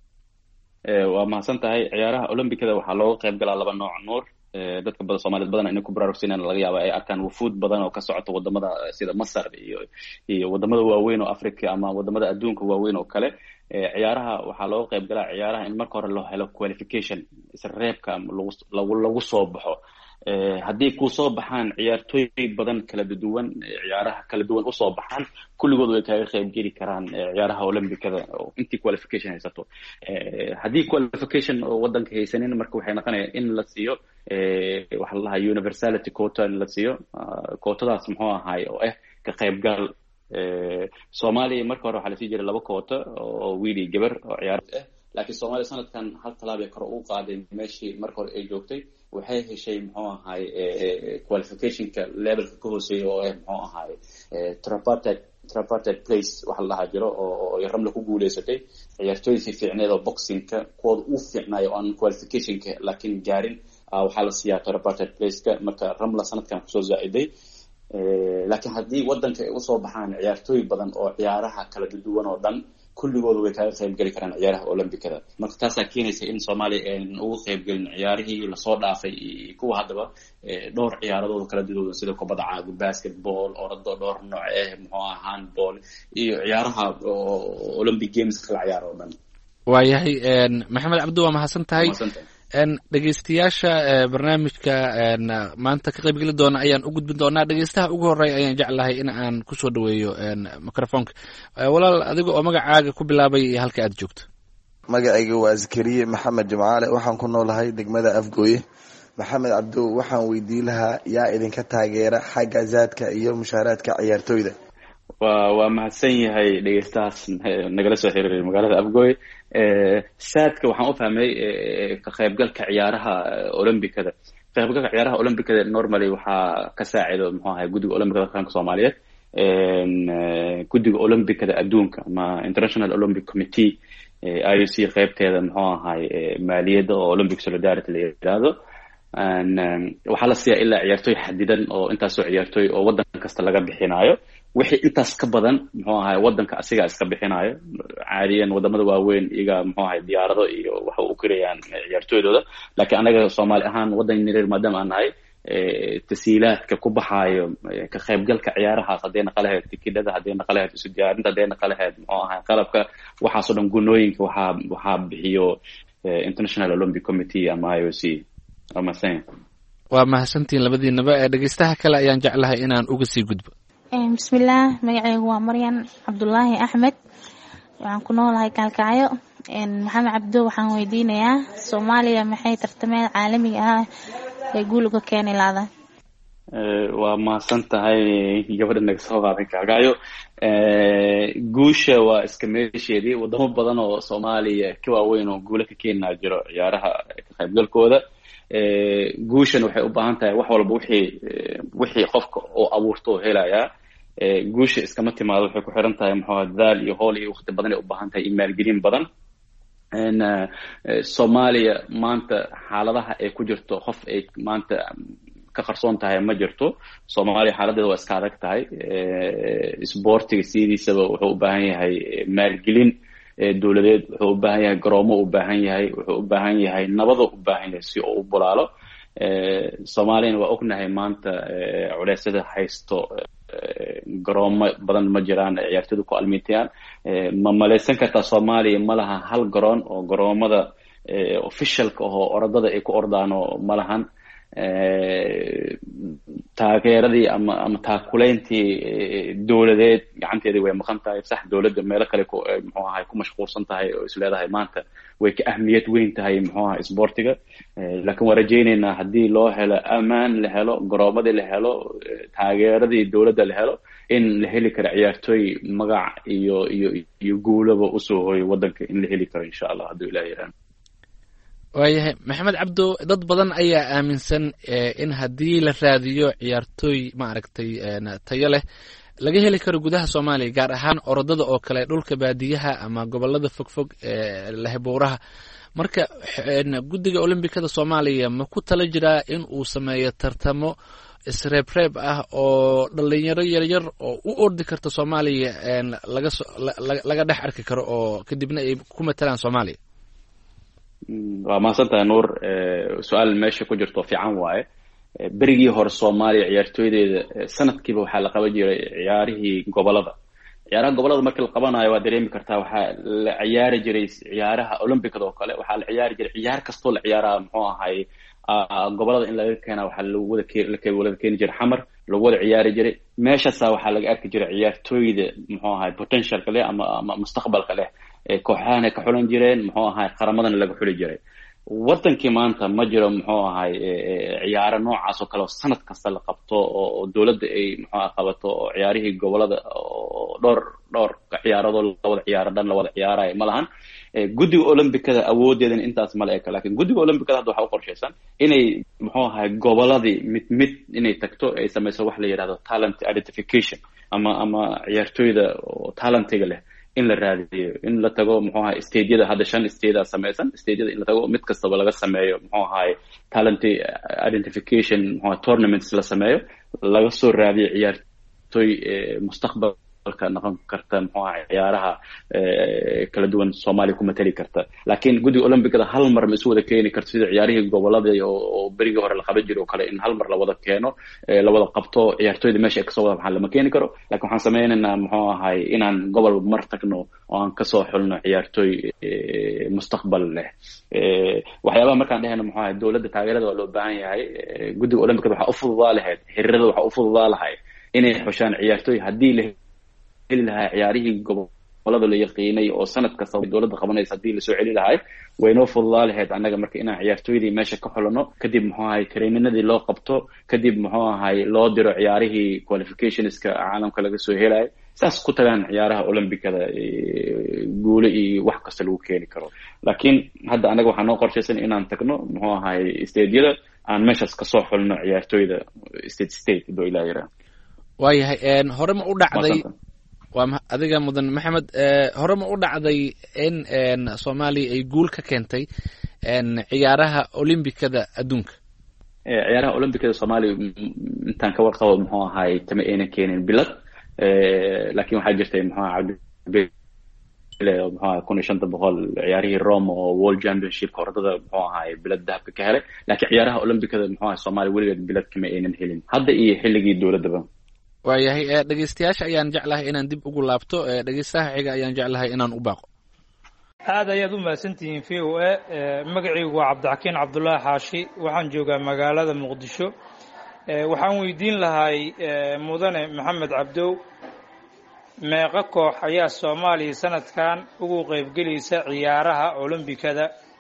K: waa mahadsan tahay. ciyaaraha Olombikada waxaa looga qayb galaa 2 nooc nuur. dadka badan Soomaaliyeed badan inay ku baraarugsanayaan laga yaabo ay arkaan wufuud badan oo ka socota wadamada sida Masar iyo wadamada waaweyn oo Afrika ama wadamada adduunka waaweyn oo kale. ciyaaraha waxaa looga qayb galaa ciyaaraha in marka hore loo helo qualification isreebka lagu soo baxo. haddii ku soo baxaan ciyaartooy badan kala duwan ciyaaraha kala duwan u soo baxaan kulligood way kaga qayb geli karaan ciyaaraha Olombikada oo intii qualification haysato. haddii qualification oo wadanka haysanin marka waxay noqonayaan in la siiyo waxa la dhahaa universality quota in la siiyo. quotadaas muxuu ahaay oo ka qayb gal Soomaaliya marka hore waxaa la sii jiray 2 quota oo wiil iyo gabar oo ciyaar laakiin Soomaaliya sanadkan hal talaab ay kor u qaaday meeshii marka hore ay joogtay. waxay heshay muxuu ahaay qualificationka levelka ka hooseeya oo muxuu ahaay tripartite place waxa la dhahaa jiro oo Ramla ku guuleysatay. ciyaartooy si fiicneed oo boxingka kuwada u fiicnaayo aan qualificationka laakiin gaarin waxaa la siiyaa tripartite placeka. marka Ramla sanadkan kusoo zaa'iday. laakiin haddii wadanka ay usoo baxaan ciyaartooy badan oo ciyaaraha kala duwan oo dhan kulligooda way kaga qayb geli karaan ciyaaraha Olombikada. marka taasaa keenaysa in Soomaaliya ay ugu qayb gelin ciyaarihii lasoo dhaafay kuwa haddaba dhowr ciyaaradooda kala duwan sida kubadda cagta, basketball, orado dhowr nooc muxuu ahaa handball iyo ciyaaraha Olympic Games kala ciyaar oo dhan.
J: waayahay maxamed cabdi waa mahadsan tahay. dhegeystayaasha barnaamijka maanta ka qayb geli doona ayaan u gudbin doonaa. dhegeystaha ugu horeeya ayaan jeclahay in aan kusoo dhaweeyo microfonka. walaal adiga oo magacaaga ku bilaabay iyo halka aad joogto.
L: magacayga waa Zakariya Maxamed Jumcaale waxaan ku noolahay degmada Afgooye. maxamed cabdi waxaan weydiin lahaa yaa idinka taageera xagga zaadka iyo mushaaraadka ciyaartooyda?
K: waa mahadsan yahay dhegeystahaas nagala soo xiriiray magaalada Afgooye. saadka waxaan u fahmay ka qaybgalka ciyaaraha Olombikada. qaybgalka ciyaaraha Olombikada normally waxaa ka saacido muxuu ahaay guddiga Olombikada qaranka Soomaaliyeed. guddiga Olombikada adduunka ama International Olympic Committee IOC qaybteeda muxuu ahaay maaliyadda oo Olympic Solidarity la yiraahdo. waxaa la siiyaa ilaa ciyaartooy xadidan oo intaasoo ciyaartooy oo wadan kasta laga bixinayo. wixii intaas ka badan muxuu ahaay wadanka asiga iska bixinayo. caadiyan wadamada waaweyn iyaga muxuu ahaay diyaarado iyo waxa u kirayaan ciyaartooydooda. laakiin anaga Soomaali ahaan wadan yaryar maadaama aan nahay tasiilaadka ku baxaayo ka qaybgalka ciyaarahaas haddayna qalaheed tikidhada haddayna qalaheed isu diyaarinta haddayna qalaheed muxuu ahaay qalabka waxaasoo dhan gunooyinka waxaa bixiyo International Olympic Committee ama IOC.
J: waa mahadsantiin labadiinaba. dhegeystaha kale ayaan jeclahay inaan uga sii gudbo.
M: bismillaah magacaygu waa Maryan Cabdullaahi Axmed waxaan ku noolahay Kalkacyo. maxamed cabdo waxaan weydiinayaa Soomaaliya maxay tartamada caalamiga ah ay guul uga keeni lahayd?
K: waa mahadsan tahay gabadha naga soo qaaday Kalkacyo. guusha waa iska meesheedii. wadamo badan oo Soomaaliya ka waaweyn oo guulo ka keenaa jiro ciyaaraha ka qaybgalkooda. guushan waxay u baahan tahay wax walba wixii qofka oo abuurto oo helayaa. guusha iskama timaado waxay ku xiran tahay muxuu ahaa dadaal iyo howl iyo waqti badan ay u baahan tahay iyo maalgelin badan. Soomaaliya maanta xaaladaha ay ku jirto qof ay maanta ka qarsoon tahay ma jirto. Soomaaliya xaaladeedu waa iska adag tahay. isboortiga sidiisaba wuxuu u baahan yahay maalgelin dowladeed, wuxuu u baahan yahay garoomo u baahan yahay, wuxuu u baahan yahay nabado u baahan yahay si uu u bulaalo. soomaaliyana waa ognahay maanta culeysyada haysto garoomo badan ma jiraan ciyaartooydu ku almiitayaan ma malaysan kartaa soomaaliya ma laha hal garoon oo garoomada officialka ahoo orodada ay ku ordaano ma lahan taageeradii ama taakulayntii dowladeed gacanteedii way maqan tahay sax dowladda meelo kale muxuu ahay ku mashquulsan tahay oo isleedahay maanta way ka ahmiyad weyn tahay muxuu ahay sportiga laakiin waan rajaynaynaa haddii loo helo ammaan la helo garoomadii la helo taageeradii dowladda la helo in la heli karo ciyaartooy magac iyo guulaba usoo hooyo waddanka in la heli karo insha allah hadduu ilaah yaraan
J: waayahay maxamed cabdo dad badan ayaa aaminsan in haddii la raadiyo ciyaartooy maaragtay tayo leh laga heli karo gudaha soomaaliya gaar ahaan orodada oo kale dhulka baadiyaha ama gobolada fogfog lahebuuraha marka guddiga olombikada soomaaliya ma ku tala jiraa in uu sameeyo tartamo isreebreeb ah oo dhalinyaro yaryar oo u ordi karta soomaaliya laga dhex arki karo oo kadibna ay ku matalaan soomaaliya
K: waa mahadsantahay nuur su-aal meesha ku jirto fiican waaye berigii hore soomaaliya ciyaartooydeeda sanadkiiba waxaa la qaban jiray ciyaarihii gobolada markii la qabanayo waa dareemi kartaa waxaa la ciyaari jiray ciyaaraha olombicada oo kale waxaa la ciyaari jiray ciyaar kastoo la ciyaaraha muxuu ahay gobolada in laga keena waxaa lawada keeni jiray xamar lagu wada ciyaari jiray meeshaasaa waxaa laga arki jiray ciyaartooyda muxuu ahay potentialka leh ama mustaqbalka leh kooxahana ka xulan jireen muxuu ahay qaramadana laga xuli jiray wadankii maanta ma jiro muxuu ahay ciyaaro noocaas oo kale oo sanad kasta la qabto oo dowladda ay muxuu ahay qabato oo ciyaarihii gobolada oo dhowr ciyaaradoo lawada ciyaaro dhan lawada ciyaarayo ma lahan guddiga olombicada awoodeedan intaas mala eka lakin guddiga olombicada hadda waxaa u qorshaysan inay muxuu ahay goboladii mid inay tagto ay samayso wax la yidhahdo talent identification ama ciyaartooyda oo talentiga leh in la raadiyo in la tago muxuu ahay stadeyada hadda 5 stade samaysan stadeyada in la tago mid kastaba laga sameeyo muxuu ahay talent identification muxuu ahay tournaments la sameeyo laga soo raadiyo ciyaartooy mustaqbalka noqon karta muxuu ahay ciyaaraha kala duwan Soomaaliya ku matali karta laakiin guddiga olombicada hal mar ma isu wada keeni karto sida ciyaarihii gobolada oo berigii hore la qaban jiray oo kale in hal mar la wada keeno la wada qabto ciyaartooyda meesha ay kasoo wada baxaan lama keeni karo laakiin waxaan sameynaynaa muxuu ahay inaan gobol mar tagno oo aan kasoo xulno ciyaartooy mustaqbal leh waxyaabaha markaan dhehayno muxuu ahay dowladda taageerada waa loo baahan yahay guddiga olombicada waxaa u fududaa lahayd xiriirada waxaa u fududaa lahay inay xushaan ciyaartooy haddii la heli lahaa ciyaarihii gobolada la yaqiinay oo sanad kasta dowladda qabanaysa haddii lasoo celi lahay waynoo fududaa lahayd annaga marka inaan ciyaartooydii meesha ka xulano kadib muxuu ahay traininadii loo qabto kadib muxuu ahay loo diro ciyaarihii qualificationska caalamka laga soo helayo saas ku tagaan ciyaaraha olombicada guule iyo wax kasta lagu keeni karo laakiin hadda annaga waxaa noo qorshaysan inaan tagno muxuu ahay stadeyada aan meeshaas kasoo xulno ciyaartooyda state doo ilaa yaraa
J: waayahay hore ma u dhacday waa adiga mudan maxamed hore ma u dhacday in Soomaaliya ay guul ka keentay ciyaaraha olombicada adduunka
K: ciyaaraha olombicada Soomaaliya intaan ka warqabo muxuu ahay tama ayna keenin bilad laakiin waxaa jirtay muxuu ahay muxuu ahay 1500 ciyaarihii Rome oo World Championship orodada muxuu ahay bilad dahabka ka helay laakiin ciyaaraha olombicada muxuu ahay Soomaaliya weligeed bilad kama aynan helin hadda iyo xilligii dowladaba
J: waayahay dhegeystayaasha ayaan jeclahay inaan dib ugu laabto dhegeystaha xiga ayaan jeclahay inaan u baaqo
N: aad ayaad u mahadsantihiin VOA magacaygu waa Cabdixakiin Cabdullaahi Xaashi waxaan joogaa magaalada Muqdisho waxaan weydiin lahay mudane Maxamed Cabdow meeqa koox ayaa Soomaaliya sanadkan ugu qaybgelaysa ciyaaraha olombikada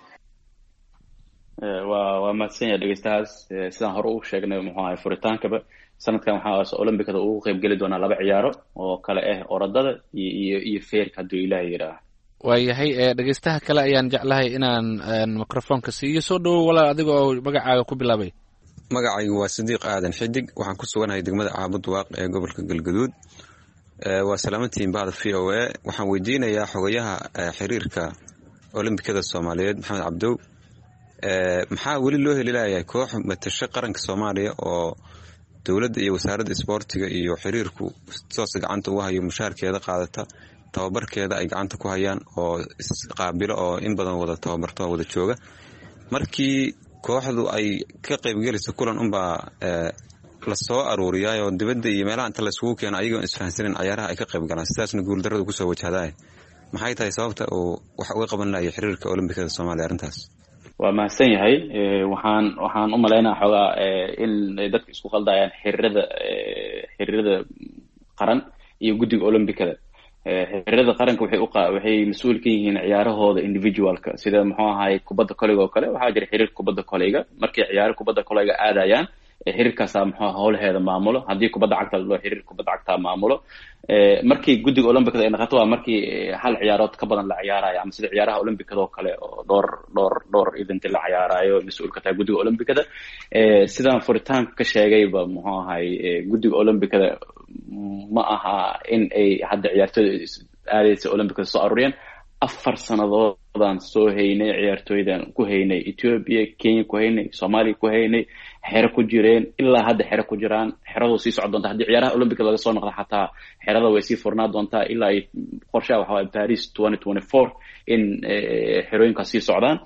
K: waa mahadsan yahay dhegeystahaas sidaan hore u sheegnay muxuu ahay furitaankaba sanadkan waxaa olombicada ugu qayb geli doonaa 2 ciyaaro oo kale ah orodada iyo feerka hadduu ilaahay yidhaaha
J: waayahay dhegeystaha kale ayaan jeclahay inaan microfonka siiyo soo dhawow walaal adiga oo magacaaga ku bilaabay
O: magacaygu waa Sidiiq Aadan Xidig waxaan ku suganahay degmada Caabud Waaq ee gobolka Galgaduud waa salaamantiin baad VOA waxaan weydiinayaa xogayaha xiriirka olombicada Soomaaliyeed Maxamed Cabdow maxaa weli loo heli lahayaa koox matasho qaranka Soomaaliya oo dowladda iyo wasaaradda isboortiga iyo xiriirku toos gacanta ugu hayo mushaarkeeda qaadata tababarkeeda ay gacanta ku hayaan oo qaabilo oo in badan wada tababarto wada jooga markii kooxdu ay ka qaybgelayso kulan unbaa la soo aruuriyaayoo dibadda iyo meelaha inta laisugu keeno ayagoo isfahansanin cayaaraha ay ka qayb galaan sidaasna guuldarradu kusoo wajahdaa maxay tahay sababta uu wax uga qabanaya xiriirka olombikada soomaaliya arrintaas?
K: waa mahadsan yahay. waxaan u malaynaa xoogaa in dadka isku qaldayaan xiriirada qaran iyo guddiga olombikada. xiriirada qaranka waxay mas-uul ka yihiin ciyaarahooda individualka, sida muxuu ahay kubadda koleyga oo kale. waxaa jira xiriir kubadda koleyga, markay ciyaaro kubadda koleyga aadayaan xiriirkaasaa muxuu howlaheeda maamulo. haddii kubadda cagta loo xiriir kubadda cagtaa maamulo. markii guddiga olombikada ay noqoto waa markii hal ciyaarood ka badan la ciyaarayo, ama sida ciyaaraha olombikada oo kale oo dhowr eventi la ciyaarayo mas-uul ka tahay guddiga olombikada. sidaan furitaanka ka sheegayba muxuu ahay guddiga olombikada ma aha in ay hadda ciyaartooyda aadaysa olombikada soo aruuriyeen. 4 sannadoodaan soo haynay ciyaartooydan ku haynay Ethiopia, Kenya ku haynay, Soomaaliya ku haynay, xero ku jireen, ilaa hadda xero ku jiraan. xeradu sii socon doonta haddii ciyaaraha olombikada laga soo noqdo, xataa xerada way sii furnaa doontaa ilaa ay qorshaha waxa waaye Paris 2024 in xerooyinkaas sii socdaan.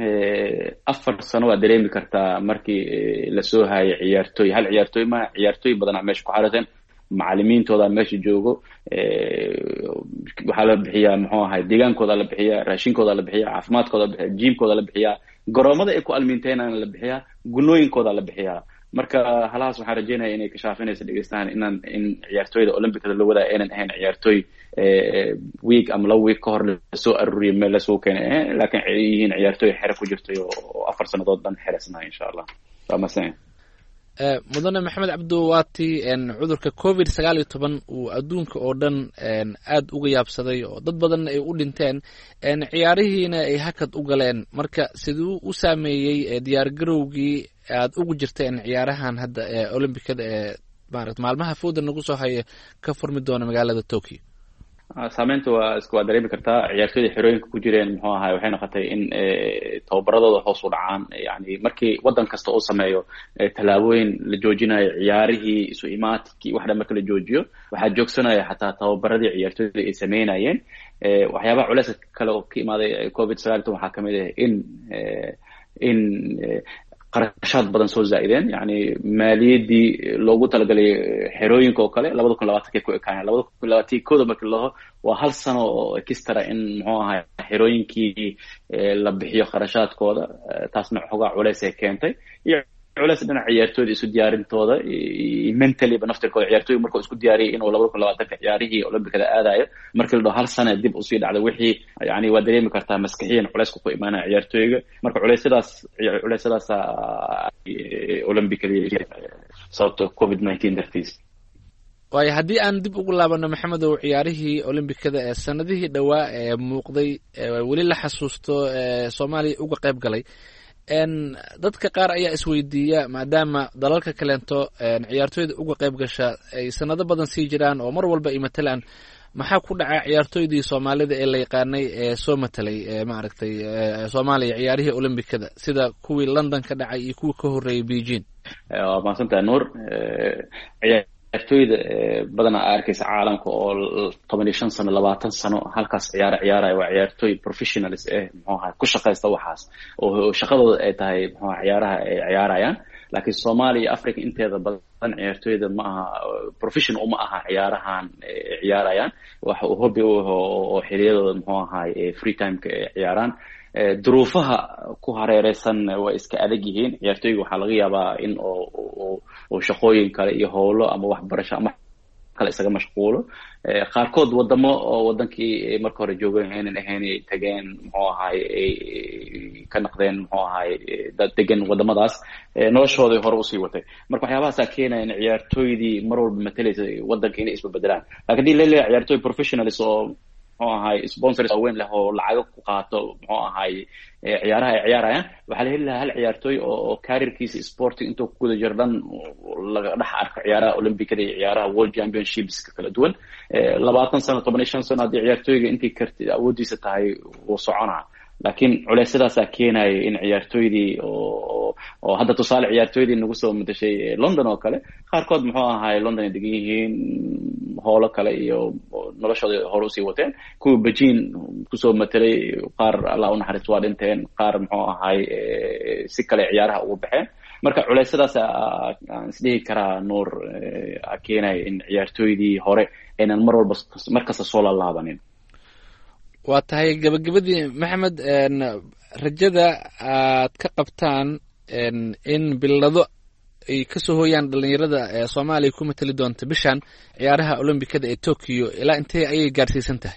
K: 4 sano waa dareemi kartaa markii lasoo hayay ciyaartooy, hal ciyaartooy ma ciyaartooy badanaa meesha ku xarateen, macallimiintooda meesha joogo. waxaa la bixiyaa muxuu ahay deegaankooda la bixiyaa, raashinkooda la bixiyaa, caafimaadkooda la bixiyaa, jiimkooda la bixiyaa, garoomada ay ku almiinteynaan la bixiyaa, gunooyinkooda la bixiyaa. marka halahaas waxaan rajeynaya inay ka shaafinaysa dhegeystahan in ciyaartooyda olombikada la wadaa aynan ahayn ciyaartooy week ama 2 week ka hor lasoo aruuriyay meel lasoo keenay, laakiin ay yihiin ciyaartooy xero ku jirtay oo 4 sannadood dhan xeresnahay insha allah. waa masan
J: mudane maxamed cabdo, waati cudurka COVID-19 uu adduunka oo dhan aad uga yaabsaday oo dad badan ay u dhinteen, ciyaarihiina ay hakad u galeen. marka siduu u saameeyey diyaargarowgii aad ugu jirteen ciyaarahan hadda ee olombikada ee maalmaha fooda nagu soo haya ka furmi doona magaalada Tokyo?
K: saameynta waa dareemi kartaa. ciyaartooyda xerooyinka ku jireen muxuu ahay waxay noqotay in tababaradooda hoos u dhacaan. yani markii wadan kasta uu sameeyo tallaabooyin la joojinayo ciyaarihii, isu imaadkii, wax dhan marka la joojiyo waxaa joogsanaya xataa tababaradii ciyaartooyda ay sameynayeen. waxyaabaha culayska kale oo ka imaaday COVID-19 waxaa kamid ah in qarashaad badan soo zaa'ideen. yani maaliyadii loogu talagalay xerooyinka oo kale 2020 ku ekaayeen. 2021 markii laho waa 1 sano oo extra in muxuu ahay xerooyinkii la bixiyo qarashaadkooda. taasna xogaa culays ay keentay, iyo culays dhinaca ciyaartooyda isu diyaarintooda mentally ba naftirkooda. ciyaartooyda markuu isku diyaariyay inuu 2020 ciyaarihii olombikada aadayo, markii la dhaho 1 sano dib usii dhacday wixii, yani waa dareemi kartaa maskaxiyan culayska ku imaanaya ciyaartooyga. marka culaysyadaas olombikada sababta COVID-19 dartiis.
J: waayo haddii aan dib ugu laabano maxamedow, ciyaarihii olombikada ee sanadihii dhowaa ee muuqday weli la xasuusto Soomaaliya uga qayb galay, dadka qaar ayaa isweydiiya, maadaama dalalka kaleento ciyaartooyda uga qayb gasha ay sanado badan sii jiraan oo mar walba ay matalaan, maxaa ku dhaca ciyaartooydii Soomaalida ee la yaqaanay ee soo matalay maaragtay Soomaaliya ciyaarihii olombikada, sida kuwii London ka dhacay iyo kuwii ka horreeyay Beijing?
K: waa mahadsantahay Nuur. ciyaartooyda badanaa arkaysa caalamka oo 15 sano 20 sano halkaas ciyaaraya waa ciyaartooy professionals muxuu ahay ku shaqeysta waxaas oo shaqadooda ay tahay muxuu ciyaaraha ay ciyaarayaan. laakiin Soomaaliya iyo Afrika inteeda badan ciyaartooyda ma aha professional, uma aha ciyaarahan ciyaarayaan. waxa uu hobby oo xiliyadooda muxuu ahay free time ka ciyaaraan. duruufaha ku hareereysan way iska adag yihiin. ciyaartooyga waxaa laga yaabaa in oo shaqooyin kale iyo howlo ama waxbarasho ama kale isaga mashquulo. qaarkood wadankii marka hore joogeen aynan ahayn ay tageen muxuu ahay ka naqdeen muxuu ahay dad degan wadamadaas, noloshooda hore usii watay. marka waxyaabahaasaa keenaya in ciyaartooydii mar walba matalaysa wadanka inay isbedbedelaan. laakiin haddii la leeyahay ciyaartooy professionals oo muxuu ahay sponsors weyn leh oo lacago ku qaato muxuu ahay ciyaaraha ay ciyaarayaan, waxaa la heli lahaa hal ciyaartooy oo careerkiisa sporting intuu ku guda jiro dhan laga dhex arko ciyaaraha olombikada iyo ciyaaraha world championships kala duwan. 20 sano 15 sano haddii ciyaartooyga intii karti awoodiisa tahay uu soconaa. laakiin culeysadaasaa keenaya in ciyaartooydii oo hadda tusaale ciyaartooydii nagu soo madashay London oo kale, qaarkood muxuu ahay London ay degan yihiin howlo kale iyo noloshooda hore usii wateen. kuwa Beijing kusoo matelay qaar allah u naxariisto waa dhinteen, qaar muxuu ahay si kale ciyaaraha ugu baxeen. marka culeysadaas aan isdhihi karaa nuur keenaya in ciyaartooydii hore aynan markasta soo laalaabanin.
J: waa tahay gabagabadii maxamed, rajada aad ka qabtaan in bilado ay kasoo hooyaan dhalinyarada soomaaliya ku matali doonta bishan ciyaaraha olombikada ee Tokyo ilaa intee ayay gaarsiisan tahay?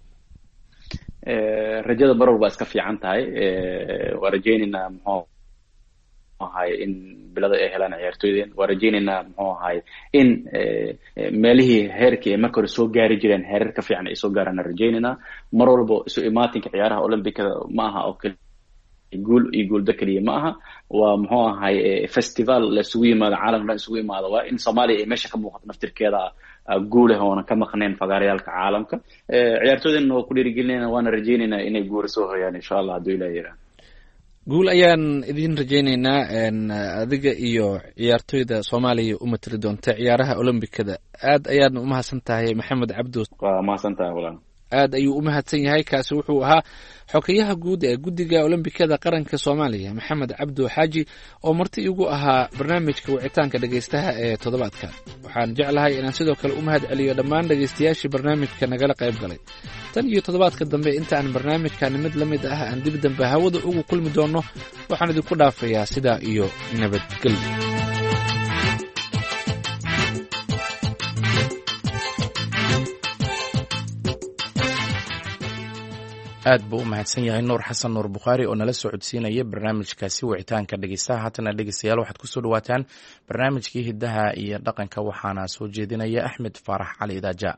K: rajada mar walba iska fiican tahay. waa rajaynaynaa muxuu ahay in bilada ay helaan ciyaartooydeen. waa rajaynaynaa muxuu ahay in meelihii heerkii ay marka hore soo gaari jireen heerar ka fiican ay soo gaaraan. rajaynaynaa mar walba isu imaatinka ciyaaraha olombikada ma aha oo kale guul iyo guulda keliya ma aha, waa muxuu ahay festival la isugu yimaado, caalamka dhan isugu imaado. waa in Soomaaliya ay meesha ka muuqato naftirkeeda guul ah oonan ka maqnayn fagaaryaalka caalamka. ciyaartooydeenna waa ku dhiirigelinayna, waana rajaynaynaa inay guura soo hoyaan insha allah hadduu ilaaha yiraan.
J: guul ayaan idin rajaynaynaa adiga iyo ciyaartooyda Soomaaliya u matali doonta ciyaaraha olombikada. aad ayaan u mahadsan tahay Maxamed Cabdo.
K: waa mahadsan tahay walaal.
J: aad ayuu u mahadsan yahay. kaasi wuxuu ahaa xogayaha guud ee guddiga olombikada qaranka Soomaaliya Maxamed Cabdo Xaaji oo marti igu ahaa barnaamijka wicitaanka dhageystaha ee toddobaadka. waxaan jeclahay inaan sidoo kale u mahad celiyo dhammaan dhageystayaashii barnaamijka nagala qayb galay. tan iyo toddobaadka dambe inta aan barnaamijkan mid la mid ah aan dib dambe hawada ugu kulmi doono, waxaan idinku dhaafayaa sidaa iyo nabadgelyo.
A: aad buu u mahadsan yahay nuur xasan nuur bukhaari oo nala socodsiinaya barnaamijkaasi wicitaanka dhegeystaha. haatana dhegeystayaal waxaad kusoo dhawaataan barnaamijkii hidaha iyo dhaqanka, waxaana soo jeedinaya Axmed Faarax Cali Idaaja.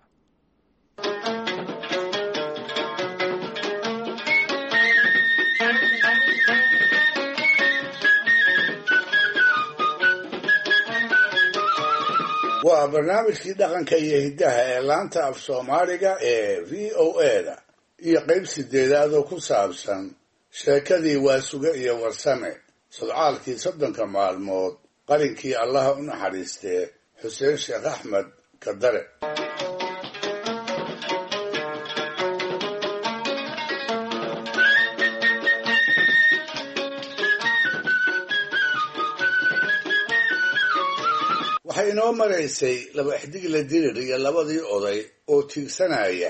C: waa barnaamijkii dhaqanka iyo hidaha ee laanta af Soomaaliga ee VOA-da iyo qayb 8 oo ku saabsan sheekadii Waasuge iyo Warsame, sodcaalkii 30 maalmood, qalinkii allaha u naxariistee Xuseen Sheekh Axmed Kadare. waxay inoo maraysay laba xdig la dirir iyo labadii oday oo tiigsanaya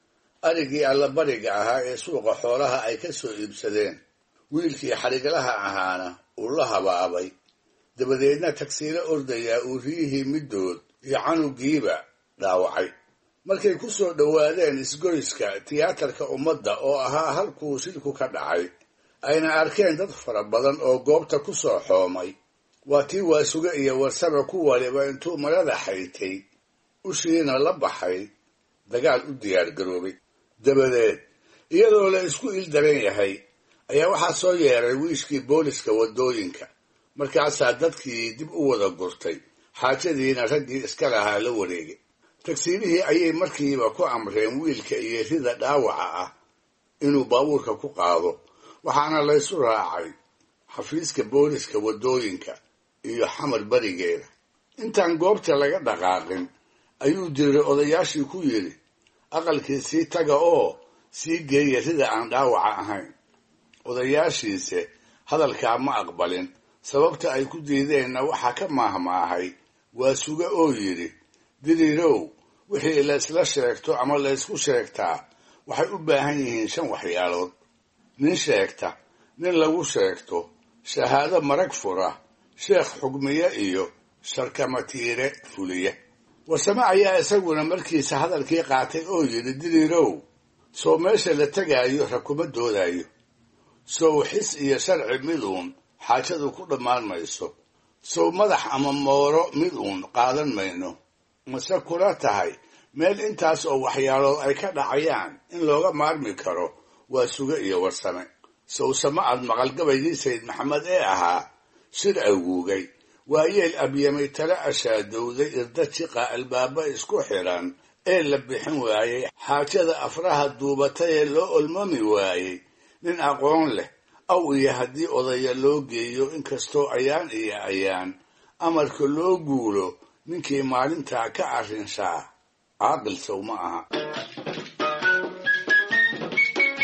C: arigii allabariga ahaa ee suuqa xoolaha ay ka soo iibsadeen. wiilkii xariglaha ahaana uu la habaabay, dabadeedna tagsiilo ordayaa uu riyihii middood iyo canugiiba dhaawacay. markay ku soo dhowaadeen isgoyska tiyaatarka ummadda oo ahaa halkuu shilku ka dhacay, ayna arkeen dad fara badan oo goobta ku soo xoomay, waa tii Waasuge iyo Warsame ku waliba intuu marada xaytay ushiina la baxay dagaal u diyaar garoobay. dabadeed iyadoo la isku ildaran yahay ayaa waxaa soo yeeray wiishkii booliska waddooyinka. markaasaa dadkii dib u wada gurtay, xaajadiina raggii iska lahaa la wareegay. tagsiilihii ayay markiiba ku amreen wiilka iyo rida dhaawaca ah inuu baabuurka ku qaado, waxaana laysu raacay xafiiska booliska waddooyinka iyo xamar barigeeda. intaan goobta laga dhaqaaqin ayuu diray odayaashii ku yidhi, aqalkii sii taga oo sii geeya rida aan dhaawaca ahayn. odayaashiise hadalkaa ma aqbalin. sababta ay ku diideenna waxaa ka maahmaahay Waasuge oo yidhi, diriirow, wixii laysla sheegto ama laysku sheegtaa waxay u baahan yihiin 5 waxyaalood: nin sheegta, nin lagu sheegto, shahaado marag fura, sheekh xugmiye iyo sharkamatiire fuliye. Warsame ayaa isaguna markiisa hadalkii qaatay oo yidhi, diriirow, soo meesha la tegaayo rakuma doodayo, sow xis iyo sharci miduun xaajadu ku dhammaan mayso, sow madax ama mooro miduun qaadan mayno. mase kula tahay meel intaas oo waxyaalood ay ka dhacayaan in looga maarmi karo Waasuge iyo Warsame? sowsama aad maqalgabaydii Sayid Maxamed ee ahaa shir awguugay, waayeel abyamay tala ashaadowday, irda jiqa albaaba isku xiran ee la bixin waayey, xaajada afraha duubatay ee loo olmami waayey, nin aqoon leh aw iyo haddii odaya loo geeyo, inkastoo ayaan iyo ayaan amarka loo guulo, ninkii maalintaa ka arrinshaa caaqil sow ma aha.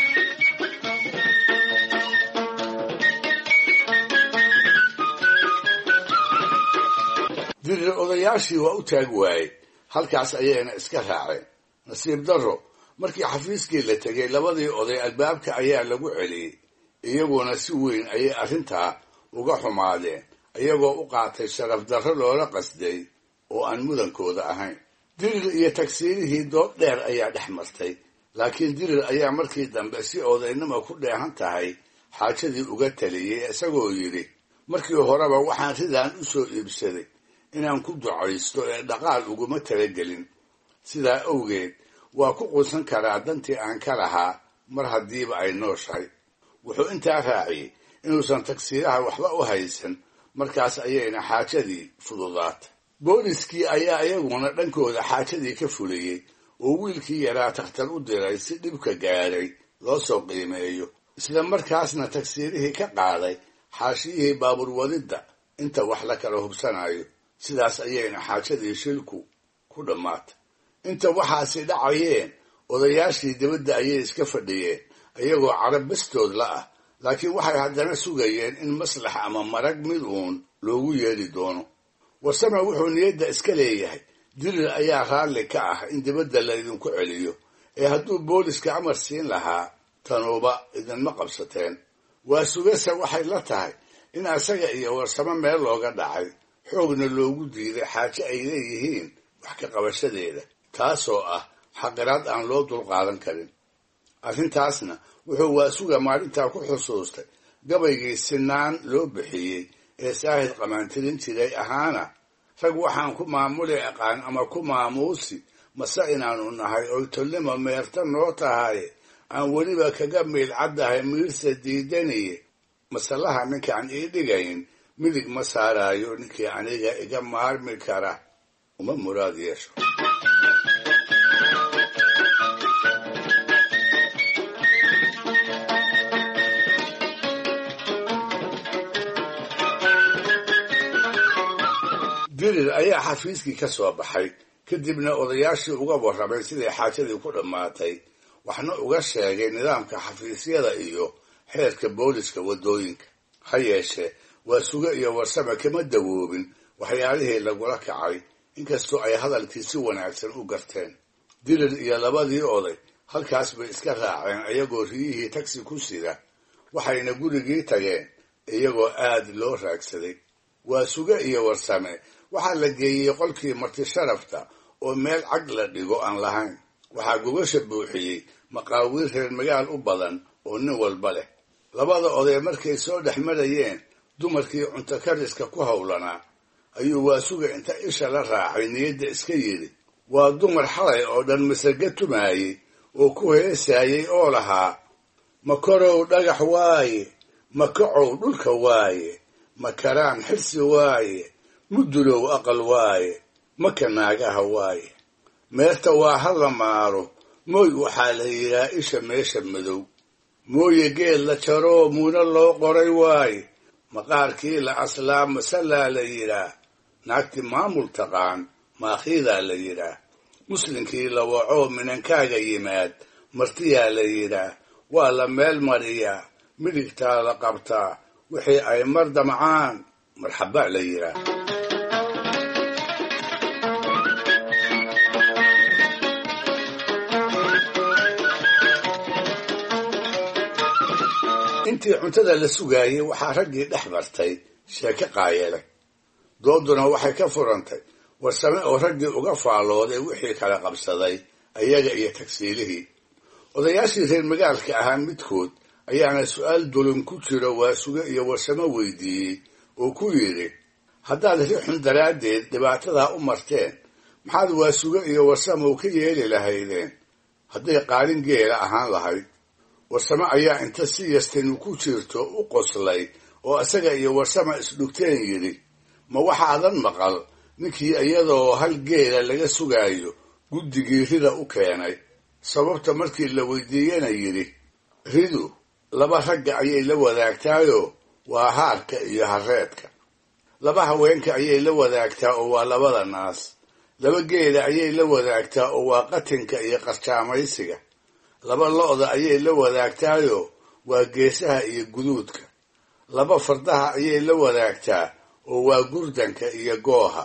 C: dirir odayaashii waa u taag waayey halkaas ayayna iska raaceen nasiib darro markii xafiiskii la tegay labadii oday albaabka ayaa lagu celiyey iyaguna si weyn ayay arrintaa uga xumaadeen iyagoo u qaatay sharaf darro loola qasday oo aan mudankooda ahayn dirir iyo tagsiirihii dood dheer ayaa dhex martay laakiin dirir ayaa markii dambe si odaynimo ku dheehan tahay xaajadii uga taliyey isagoo yidhi markii horeba waxaan ridaan u soo iibsaday inaan ku ducaysto ee dhaqaal uguma talagelin sidaa awgeed waa ku quusan karaa dantii aan ka lahaa mar haddiiba ay nooshahay wuxuu intaa raaciyey inuusan tagsiiraha waxba u haysan markaas ayayna xaajadii fududaatay booliskii ayaa iyaguna dhankooda xaajadii ka fuliyey oo wiilkii yaraa takhtar u diray si dhibka gaadhay loo soo qiimeeyo isla markaasna tagsiirihii ka qaaday xaashiyihii baabuur wadidda inta wax la kala hubsanayo sidaas ayayna xaajadii shilku ku dhammaatay inta waxaasi dhacayeen odayaashii dibadda ayay iska fadhiyeen iyagoo carab bastood la ah laakiin waxay haddana sugayeen in maslax ama marag mid uun loogu yeedhi doono warsame wuxuu niyadda iska leeyahay dirir ayaa raalli ka ah in dibadda laydinku celiyo ee hadduu booliska amar siin lahaa tanuuba idinma qabsateen waa sugase waxay la tahay in asaga iyo warsame meel looga dhacay xoogna loogu diiday xaaje ay leeyihiin wax ka qabashadeeda taasoo ah xaqiraad aan loo dulqaadan karin arrintaasna wuxuu waasuga maalintaa ku xusuustay gabaygii sinaan loo bixiyey ee saahid qamaantirin jiray ahaana rag waxaan ku maamuli aqaan ama ku maamuusi mase inaanu nahay oy tolnima meerta noo tahay aan weliba kaga miil caddahay miirsa diidaniye masalaha ninkaan ii dhigayn midig ma saaraayo ninkii aniga iga maarmi kara uma muraad yeesho dirir ayaa xafiiskii ka soo baxay kadibna odayaashii uga warramay siday xaajadii ku dhammaatay waxna uga sheegay nidaamka xafiisyada iyo xeerka booliska waddooyinka ha yeeshee waa suge iyo warsame kama dawoobin waxyaalihii lagula kacay inkastoo ay hadalkii si wanaagsan u garteen dirir iyo labadii oday halkaas bay iska raaceen iyagoo riyihii tagsi ku sida waxayna gurigii tageen iyagoo aad loo raagsaday waa suge iyo warsame waxaa la geeyey qolkii marti sharafta oo meel cag la dhigo aan lahayn waxaa gogasha buuxiyey maqaawiir reer magaal u badan oo nin walba leh labada oday markay soo dhex marayeen dumarkii cunto kariska ku howlanaa ayuu waasuga inta isha la raacay niyadda iska yidhi waa dumar xalay oo dhan masaga tumaayey oo ku heesaayey oo lahaa ma korow dhagax waaye ma kacow dhulka waaye ma karaan xirsi waaye mudulow aqal waaye maka naagaha waaye meerta waa ha la maaro mooy waxaa la yidhaa isha meesha madow mooye geel la jaroo muuna loo qoray waaye maqaarkii la aslaa masalaa la yidhaa naagti maamul taqaan maakhiidaa la yidhaa muslinkii la wacoo minankaaga yimaad martiyaa la yidhaa waa la meel mariyaa midigtaa la qabtaa wixii ay mar damcaan marxabaa la yidhaa intii cuntada la sugaayey waxaa raggii dhex bartay sheeko qaayele dooduna waxay ka furantay warsame oo raggii uga faallooday wixii kala qabsaday ayaga iyo tagsiilihii odayaashii reer magaalka ahaa midkood ayaana su'aal dulun ku jiro waasuge iyo warsame weydiiyey oo ku yidhi haddaad rixun daraaddeed dhibaatadaa u marteen maxaad waasuge iyo warsamow ka yeeli lahaydeen hadday qaalin geela ahaan lahayd warsame ayaa inta si yastanu ku jirto u qoslay oo isaga iyo warsame isdhugteen yidhi ma waxaadan maqal ninkii iyadoo hal geela laga sugaayo guddigii rida u keenay sababta markii la weydiiyena yidhi ridu laba ragga ayay la wadaagtaayoo waa haarka iyo hareedka laba haweenka ayay la wadaagtaa oo waa labada naas laba geela ayay la wadaagtaa oo waa qatinka iyo qarjaamaysiga laba lo'da ayay la wadaagtaayoo waa geesaha iyo guduudka laba fardaha ayay la wadaagtaa oo waa gurdanka iyo gooha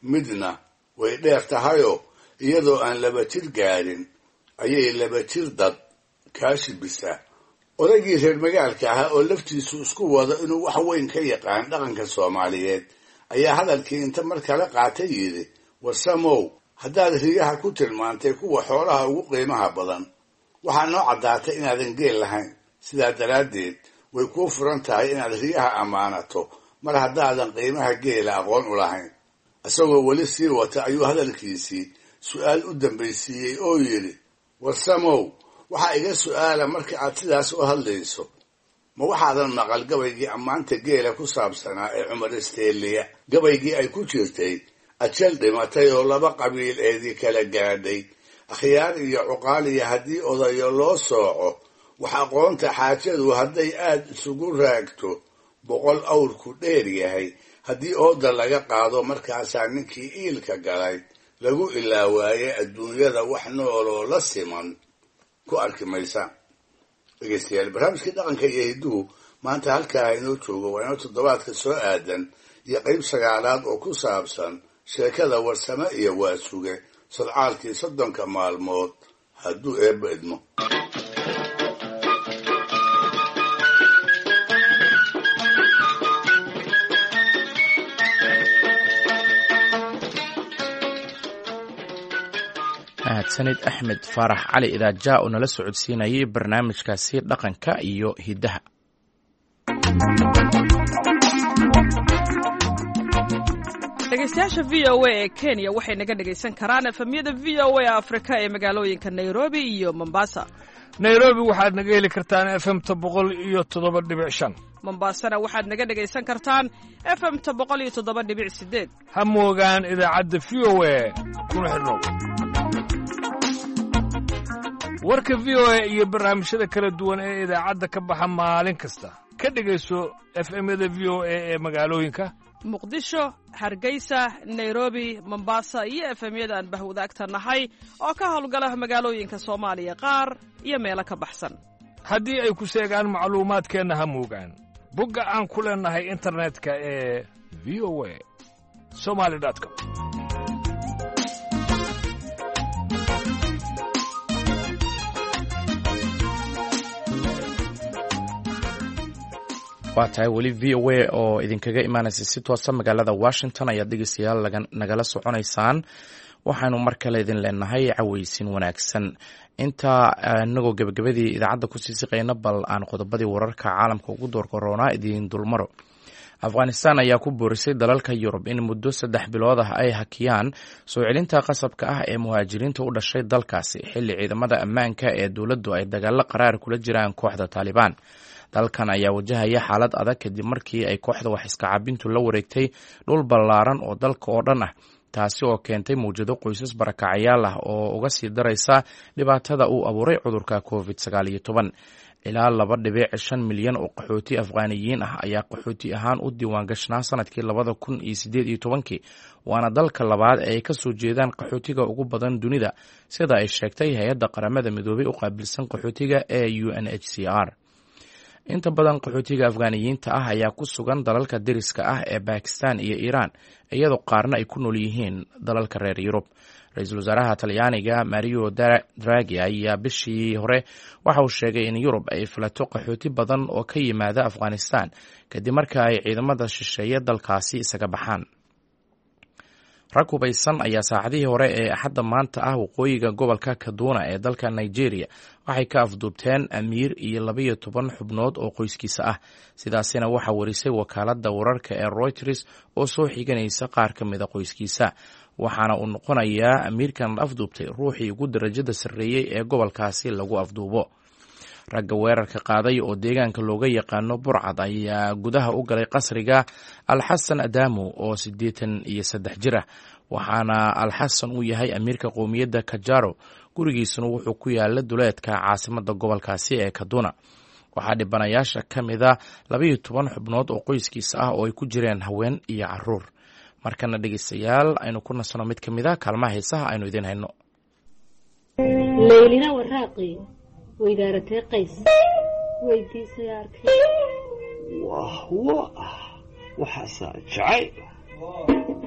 C: midna way dheer tahayoo iyadoo aan laba jir gaadhin ayay laba jir dad kaa shibisaa. odaygii reer magaalka ahaa oo laftiisu isku wado inuu wax weyn ka yaqaan dhaqanka soomaaliyeed ayaa hadalkii inta mar kale qaatay yidhi, warsamow, haddaad riyaha ku tilmaantay kuwa xoolaha ugu qiimaha badan, waxaa noo caddaatay inaadan geel lahayn. sidaa daraaddeed way kuu furan tahay inaad riyaha ammaanato mar haddaadan qiimaha geela aqoon u lahayn. isagoo weli sii wata ayuu hadalkiisii su'aal u dambaysiiyey oo yidhi, warsamow, waxaa iga su'aala marka aad sidaas u hadlayso, ma waxaadan maqal gabaygii ammaanta geela ku saabsanaa ee cumar isteeliya, gabaygii ay ku jirtay ajal dhimatay oo laba qabiil eedii kala gaadhay, akhyaar iyo cuqaal iyo haddii odayo loo sooco, wax aqoonta xaajadu hadday aad isugu raagto 100 awrku dheer yahay, haddii ooda laga qaado markaasaa ninkii iilka galay lagu ilaawaaye adduunyada wax nooloo la siman ku arki maysa. dhegeystayaal, barnaamijkii dhaqanka iyo hidduhu maanta halkaa inoo joogo. waa inoo toddobaadka soo aadan iyo qayb 9aad oo ku saabsan sheekada warsame iyo waasuge sodcaalkii 30 maalmood hadduu eebba idmo.
A: mahadsanid axmed faarax cali idaaja oo nala socodsiinayay barnaamijkaasi dhaqanka iyo hiddaha.
P: dhegeystayaasha v o a ee kenya waxay naga dhegaysan karaan efemyada v o a afrika ee magaalooyinka nairobi iyo mombasa.
Q: nairobi waxaad naga heli kartaan efemta 107.5.
P: mombasana waxaad naga dhegaysan kartaan efemta 107.8.
Q: ha moogaan idaacadda v o a kuna xidhnow. warka v o a iyo barnaamijyada kala duwan ee idaacadda ka baxa maalin kasta ka dhegayso efemyada v o a ee magaalooyinka
P: muqdisho, hargeysa, nairobi, mombasa iyo efemyada aan bahwadaagta nahay oo ka howlgala magaalooyinka soomaaliya qaar iyo meelo ka baxsan.
Q: haddii ay ku sheegaan macluumaadkeenna ha moogaan bogga aan ku leenahay internetka ee v o a somali.com.
A: waa tahay weli v o a oo idinkaga imaanaysa si toosa magaalada washington ayaad dhegeystayaal nagala soconaysaan. waxaanu mar kale idin leenahay cawaysin wanaagsan. intaa inagoo gebagabadii idaacadda kusii siqayna bal aan qodobadii wararka caalamka ugu door koroonaa idiin dulmaro. afghanistan ayaa ku boorisay dalalka yurub in muddo 3 bilood ah ay hakiyaan soo celinta qasabka ah ee muhaajiriinta u dhashay dalkaasi xilli ciidamada ammaanka ee dowladdu ay dagaalo qaraar kula jiraan kooxda taalibaan. dalkan ayaa wajahaya xaalad adag kadib markii ay kooxda wax iskacaabintu la wareegtay dhul ballaaran oo dalka oo dhan ah, taasi oo keentay mawjado qoysas barakacayaal ah oo uga sii daraysa dhibaatada uu abuuray cudurka covid-19. ilaa 2.5 milyan oo qaxooti afghaaniyiin ah ayaa qaxooti ahaan u diiwaan gashnaa sanadkii 2018, waana dalka labaad ee ay ka soo jeedaan qaxootiga ugu badan dunida sida ay sheegtay hay-adda qaramada midoobay u qaabilsan qaxootiga ee UNHCR. inta badan qaxootiga afghaaniyiinta ah ayaa ku sugan dalalka deriska ah ee Bakistan iyo Iiraan, iyadoo qaarna ay ku nool yihiin dalalka reer Yurub. ra-iisul wasaaraha Talyaaniga Mario Draghi ayaa bishii hore waxa uu sheegay in Yurub ay filato qaxooti badan oo ka yimaada Afghanistan kadib marka ay ciidamada shisheeye dalkaasi isaga baxaan. rag hubaysan ayaa saacadihii hore ee axadda maanta ah waqooyiga gobolka Kaduna ee dalka Nigeria waxay ka afduubteen amiir iyo 12 xubnood oo qoyskiisa ah. sidaasina waxaa warisay wakaaladda wararka ee Reuters oo soo xiganaysa qaar ka mid a qoyskiisa. waxaana uu noqonayaa amiirkan afduubtay ruuxii ugu darajada sarreeyey ee gobolkaasi lagu afduubo. ragga weerarka qaaday oo deegaanka looga yaqaano Burcad ayaa gudaha u galay qasriga Alxasan Adamu oo 83 jir ah, waxaana Alxasan uu yahay amiirka qowmiyadda Kajaro. gurigiisuna wuxuu ku yaala duleedka caasimadda gobolkaasi ee Kaduna. waxaa dhibanayaasha ka mid a 12 xubnood oo qoyskiisa ah oo ay ku jireen haween iyo caruur. markana dhegeystayaal aynu ku nasano mid ka mid a kaalmaha heesaha aynu idin hayno.
R: leylina waraaqi weydaaratay qays weydiisay arkay
S: waxaasaa jacayl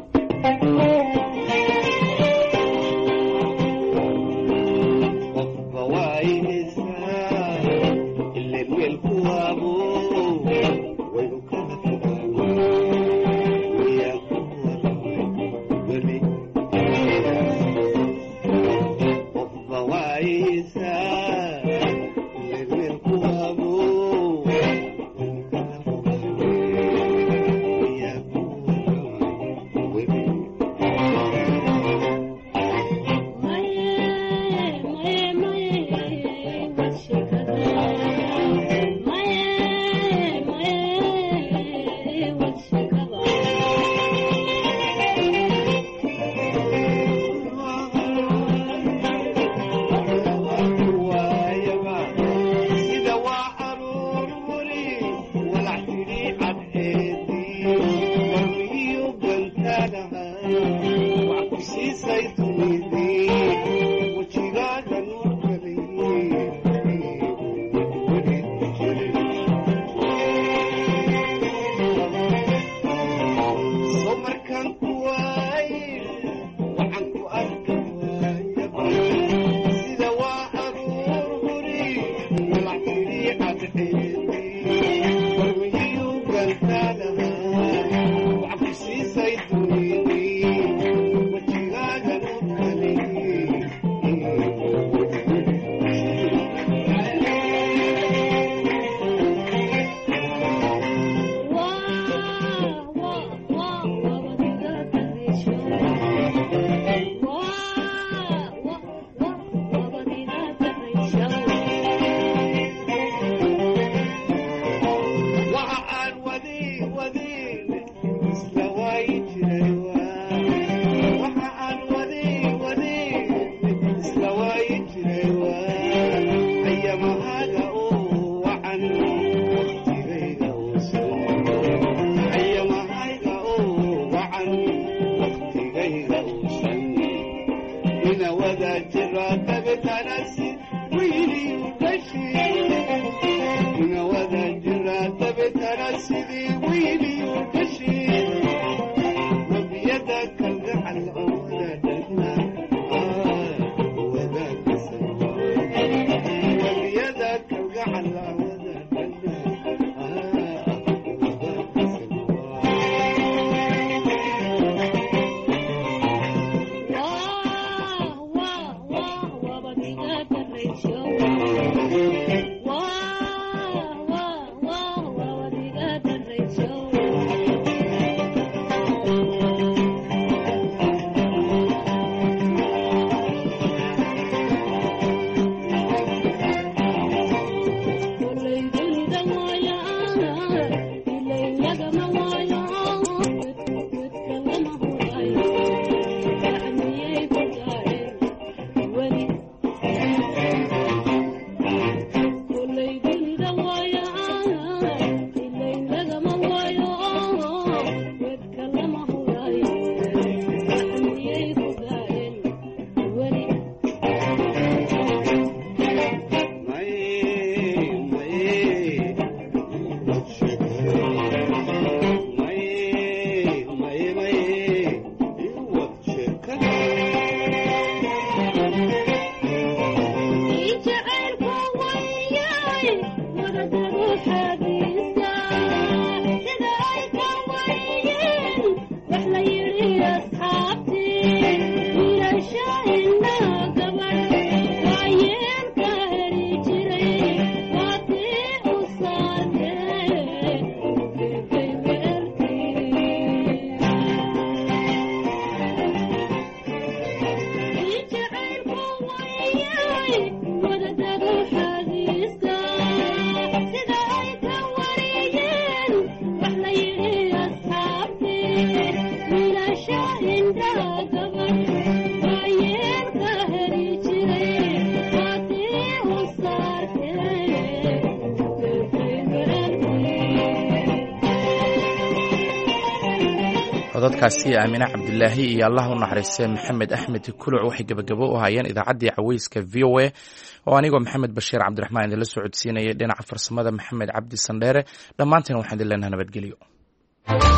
A: codadkaasi aamine cabdilaahi iyo allah u naxariistay maxamed axmed kuluc waxay gebagabo u hayeen idaacaddii caweyska v o a oo anigoo maxamed bashiir cabdiraxmaan idinla socodsiinayay dhinaca farsamada maxamed cabdi sandheere dhammaanteen waxaan idin leenahay nabadgelyo.